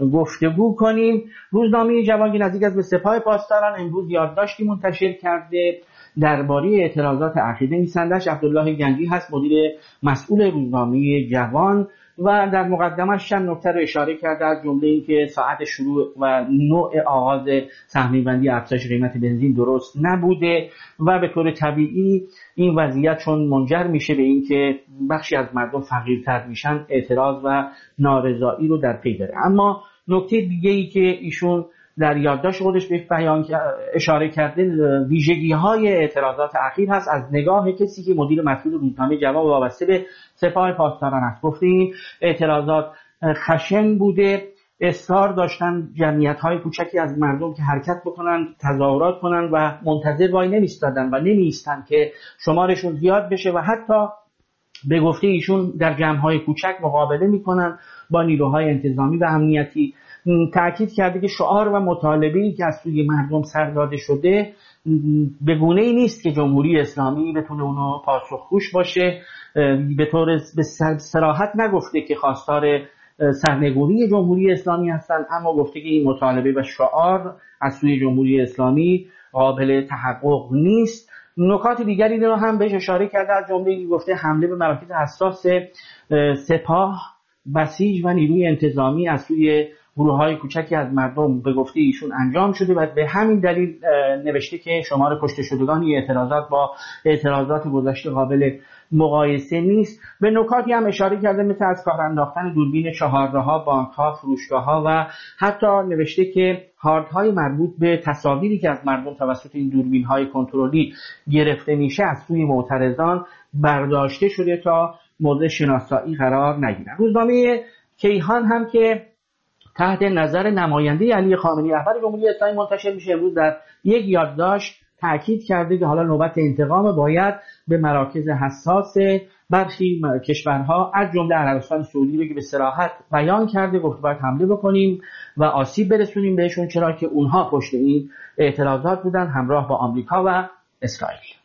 گفتگو کنیم. روزنامه جوان که نزدیک است به سپاه پاسداران امروز یادداشتی منتشر کرده درباره اعتراضات اخیر. نویسنده‌اش عبدالله گنجی هست، مدیر مسئول روزنامه جوان، و در مقدمش چند نکته رو اشاره کرده از جمله اینکه ساعت شروع و نوع آغاز سهمیه‌بندی افزایش قیمت بنزین درست نبوده و به طور طبیعی این وضعیت چون منجر میشه به اینکه بخشی از مردم فقیرتر میشن اعتراض و نارضایی رو در پی داره. اما نکته دیگه‌ای که ایشون در یادداشت خودش به بیان اشاره کرده ویژگی‌های اعتراضات اخیر هست از نگاه کسی که مدیر مسئول روزنامه جوان وابسته به سپاه پاسداران است. گفتیم اعتراضات خشن بوده، اصرار داشتن جمعیت‌های کوچکی از مردم که حرکت بکنن، تظاهرات کنن و منتظر وای نمیستادن و نمیستن که شمارشون زیاد بشه و حتی به گفته ایشون در جمع‌های کوچک مقابله میکنن با نیروهای انتظامی و امنیتی. تأکید کرده که شعار و مطالبه‌ای که از سوی مردم سر داده شده به گونه‌ای نیست که جمهوری اسلامی بتونه اونو پاسخگوش باشه. به طور به صراحت نگفته که خواستار سرنگونی جمهوری اسلامی هستند، اما گفته که این مطالبه و شعار از سوی جمهوری اسلامی قابل تحقق نیست. نکات دیگری رو هم بهش اشاره کرده از جمله گفته حمله به مراکز حساس سپاه، بسیج و نیروی انتظامی از سوی گروه‌های کوچکی از مردم به گفته ایشون انجام شده و به همین دلیل نوشته که شمار کشته شدگان اعتراضات با اعتراضات گذشته قابل مقایسه نیست. به نکاتی هم اشاره کرده مثل از کار انداختن دوربین چهارراه‌ها، بانک‌ها، فروشگاه‌ها و حتی نوشته که هاردهای مربوط به تصاویری که از مردم توسط این دوربین‌های کنترلی گرفته میشه از سوی معترضان برداشته شده تا مورد شناسایی قرار نگیرن. روزنامه کیهان هم که تحت نظر نماینده علی خامنه‌ای رهبر جمهوری اسلامی منتشر میشه امروز در یک یادداشت تأکید کرده که حالا نوبت انتقام باید به مراکز حساس برخی کشورها از جمله عربستان سعودی رو که به صراحت بیان کرده گفت باید حمله بکنیم و آسیب برسونیم بهشون، چرا که اونها پشت این اعتراضات بودن همراه با آمریکا و اسرائیل.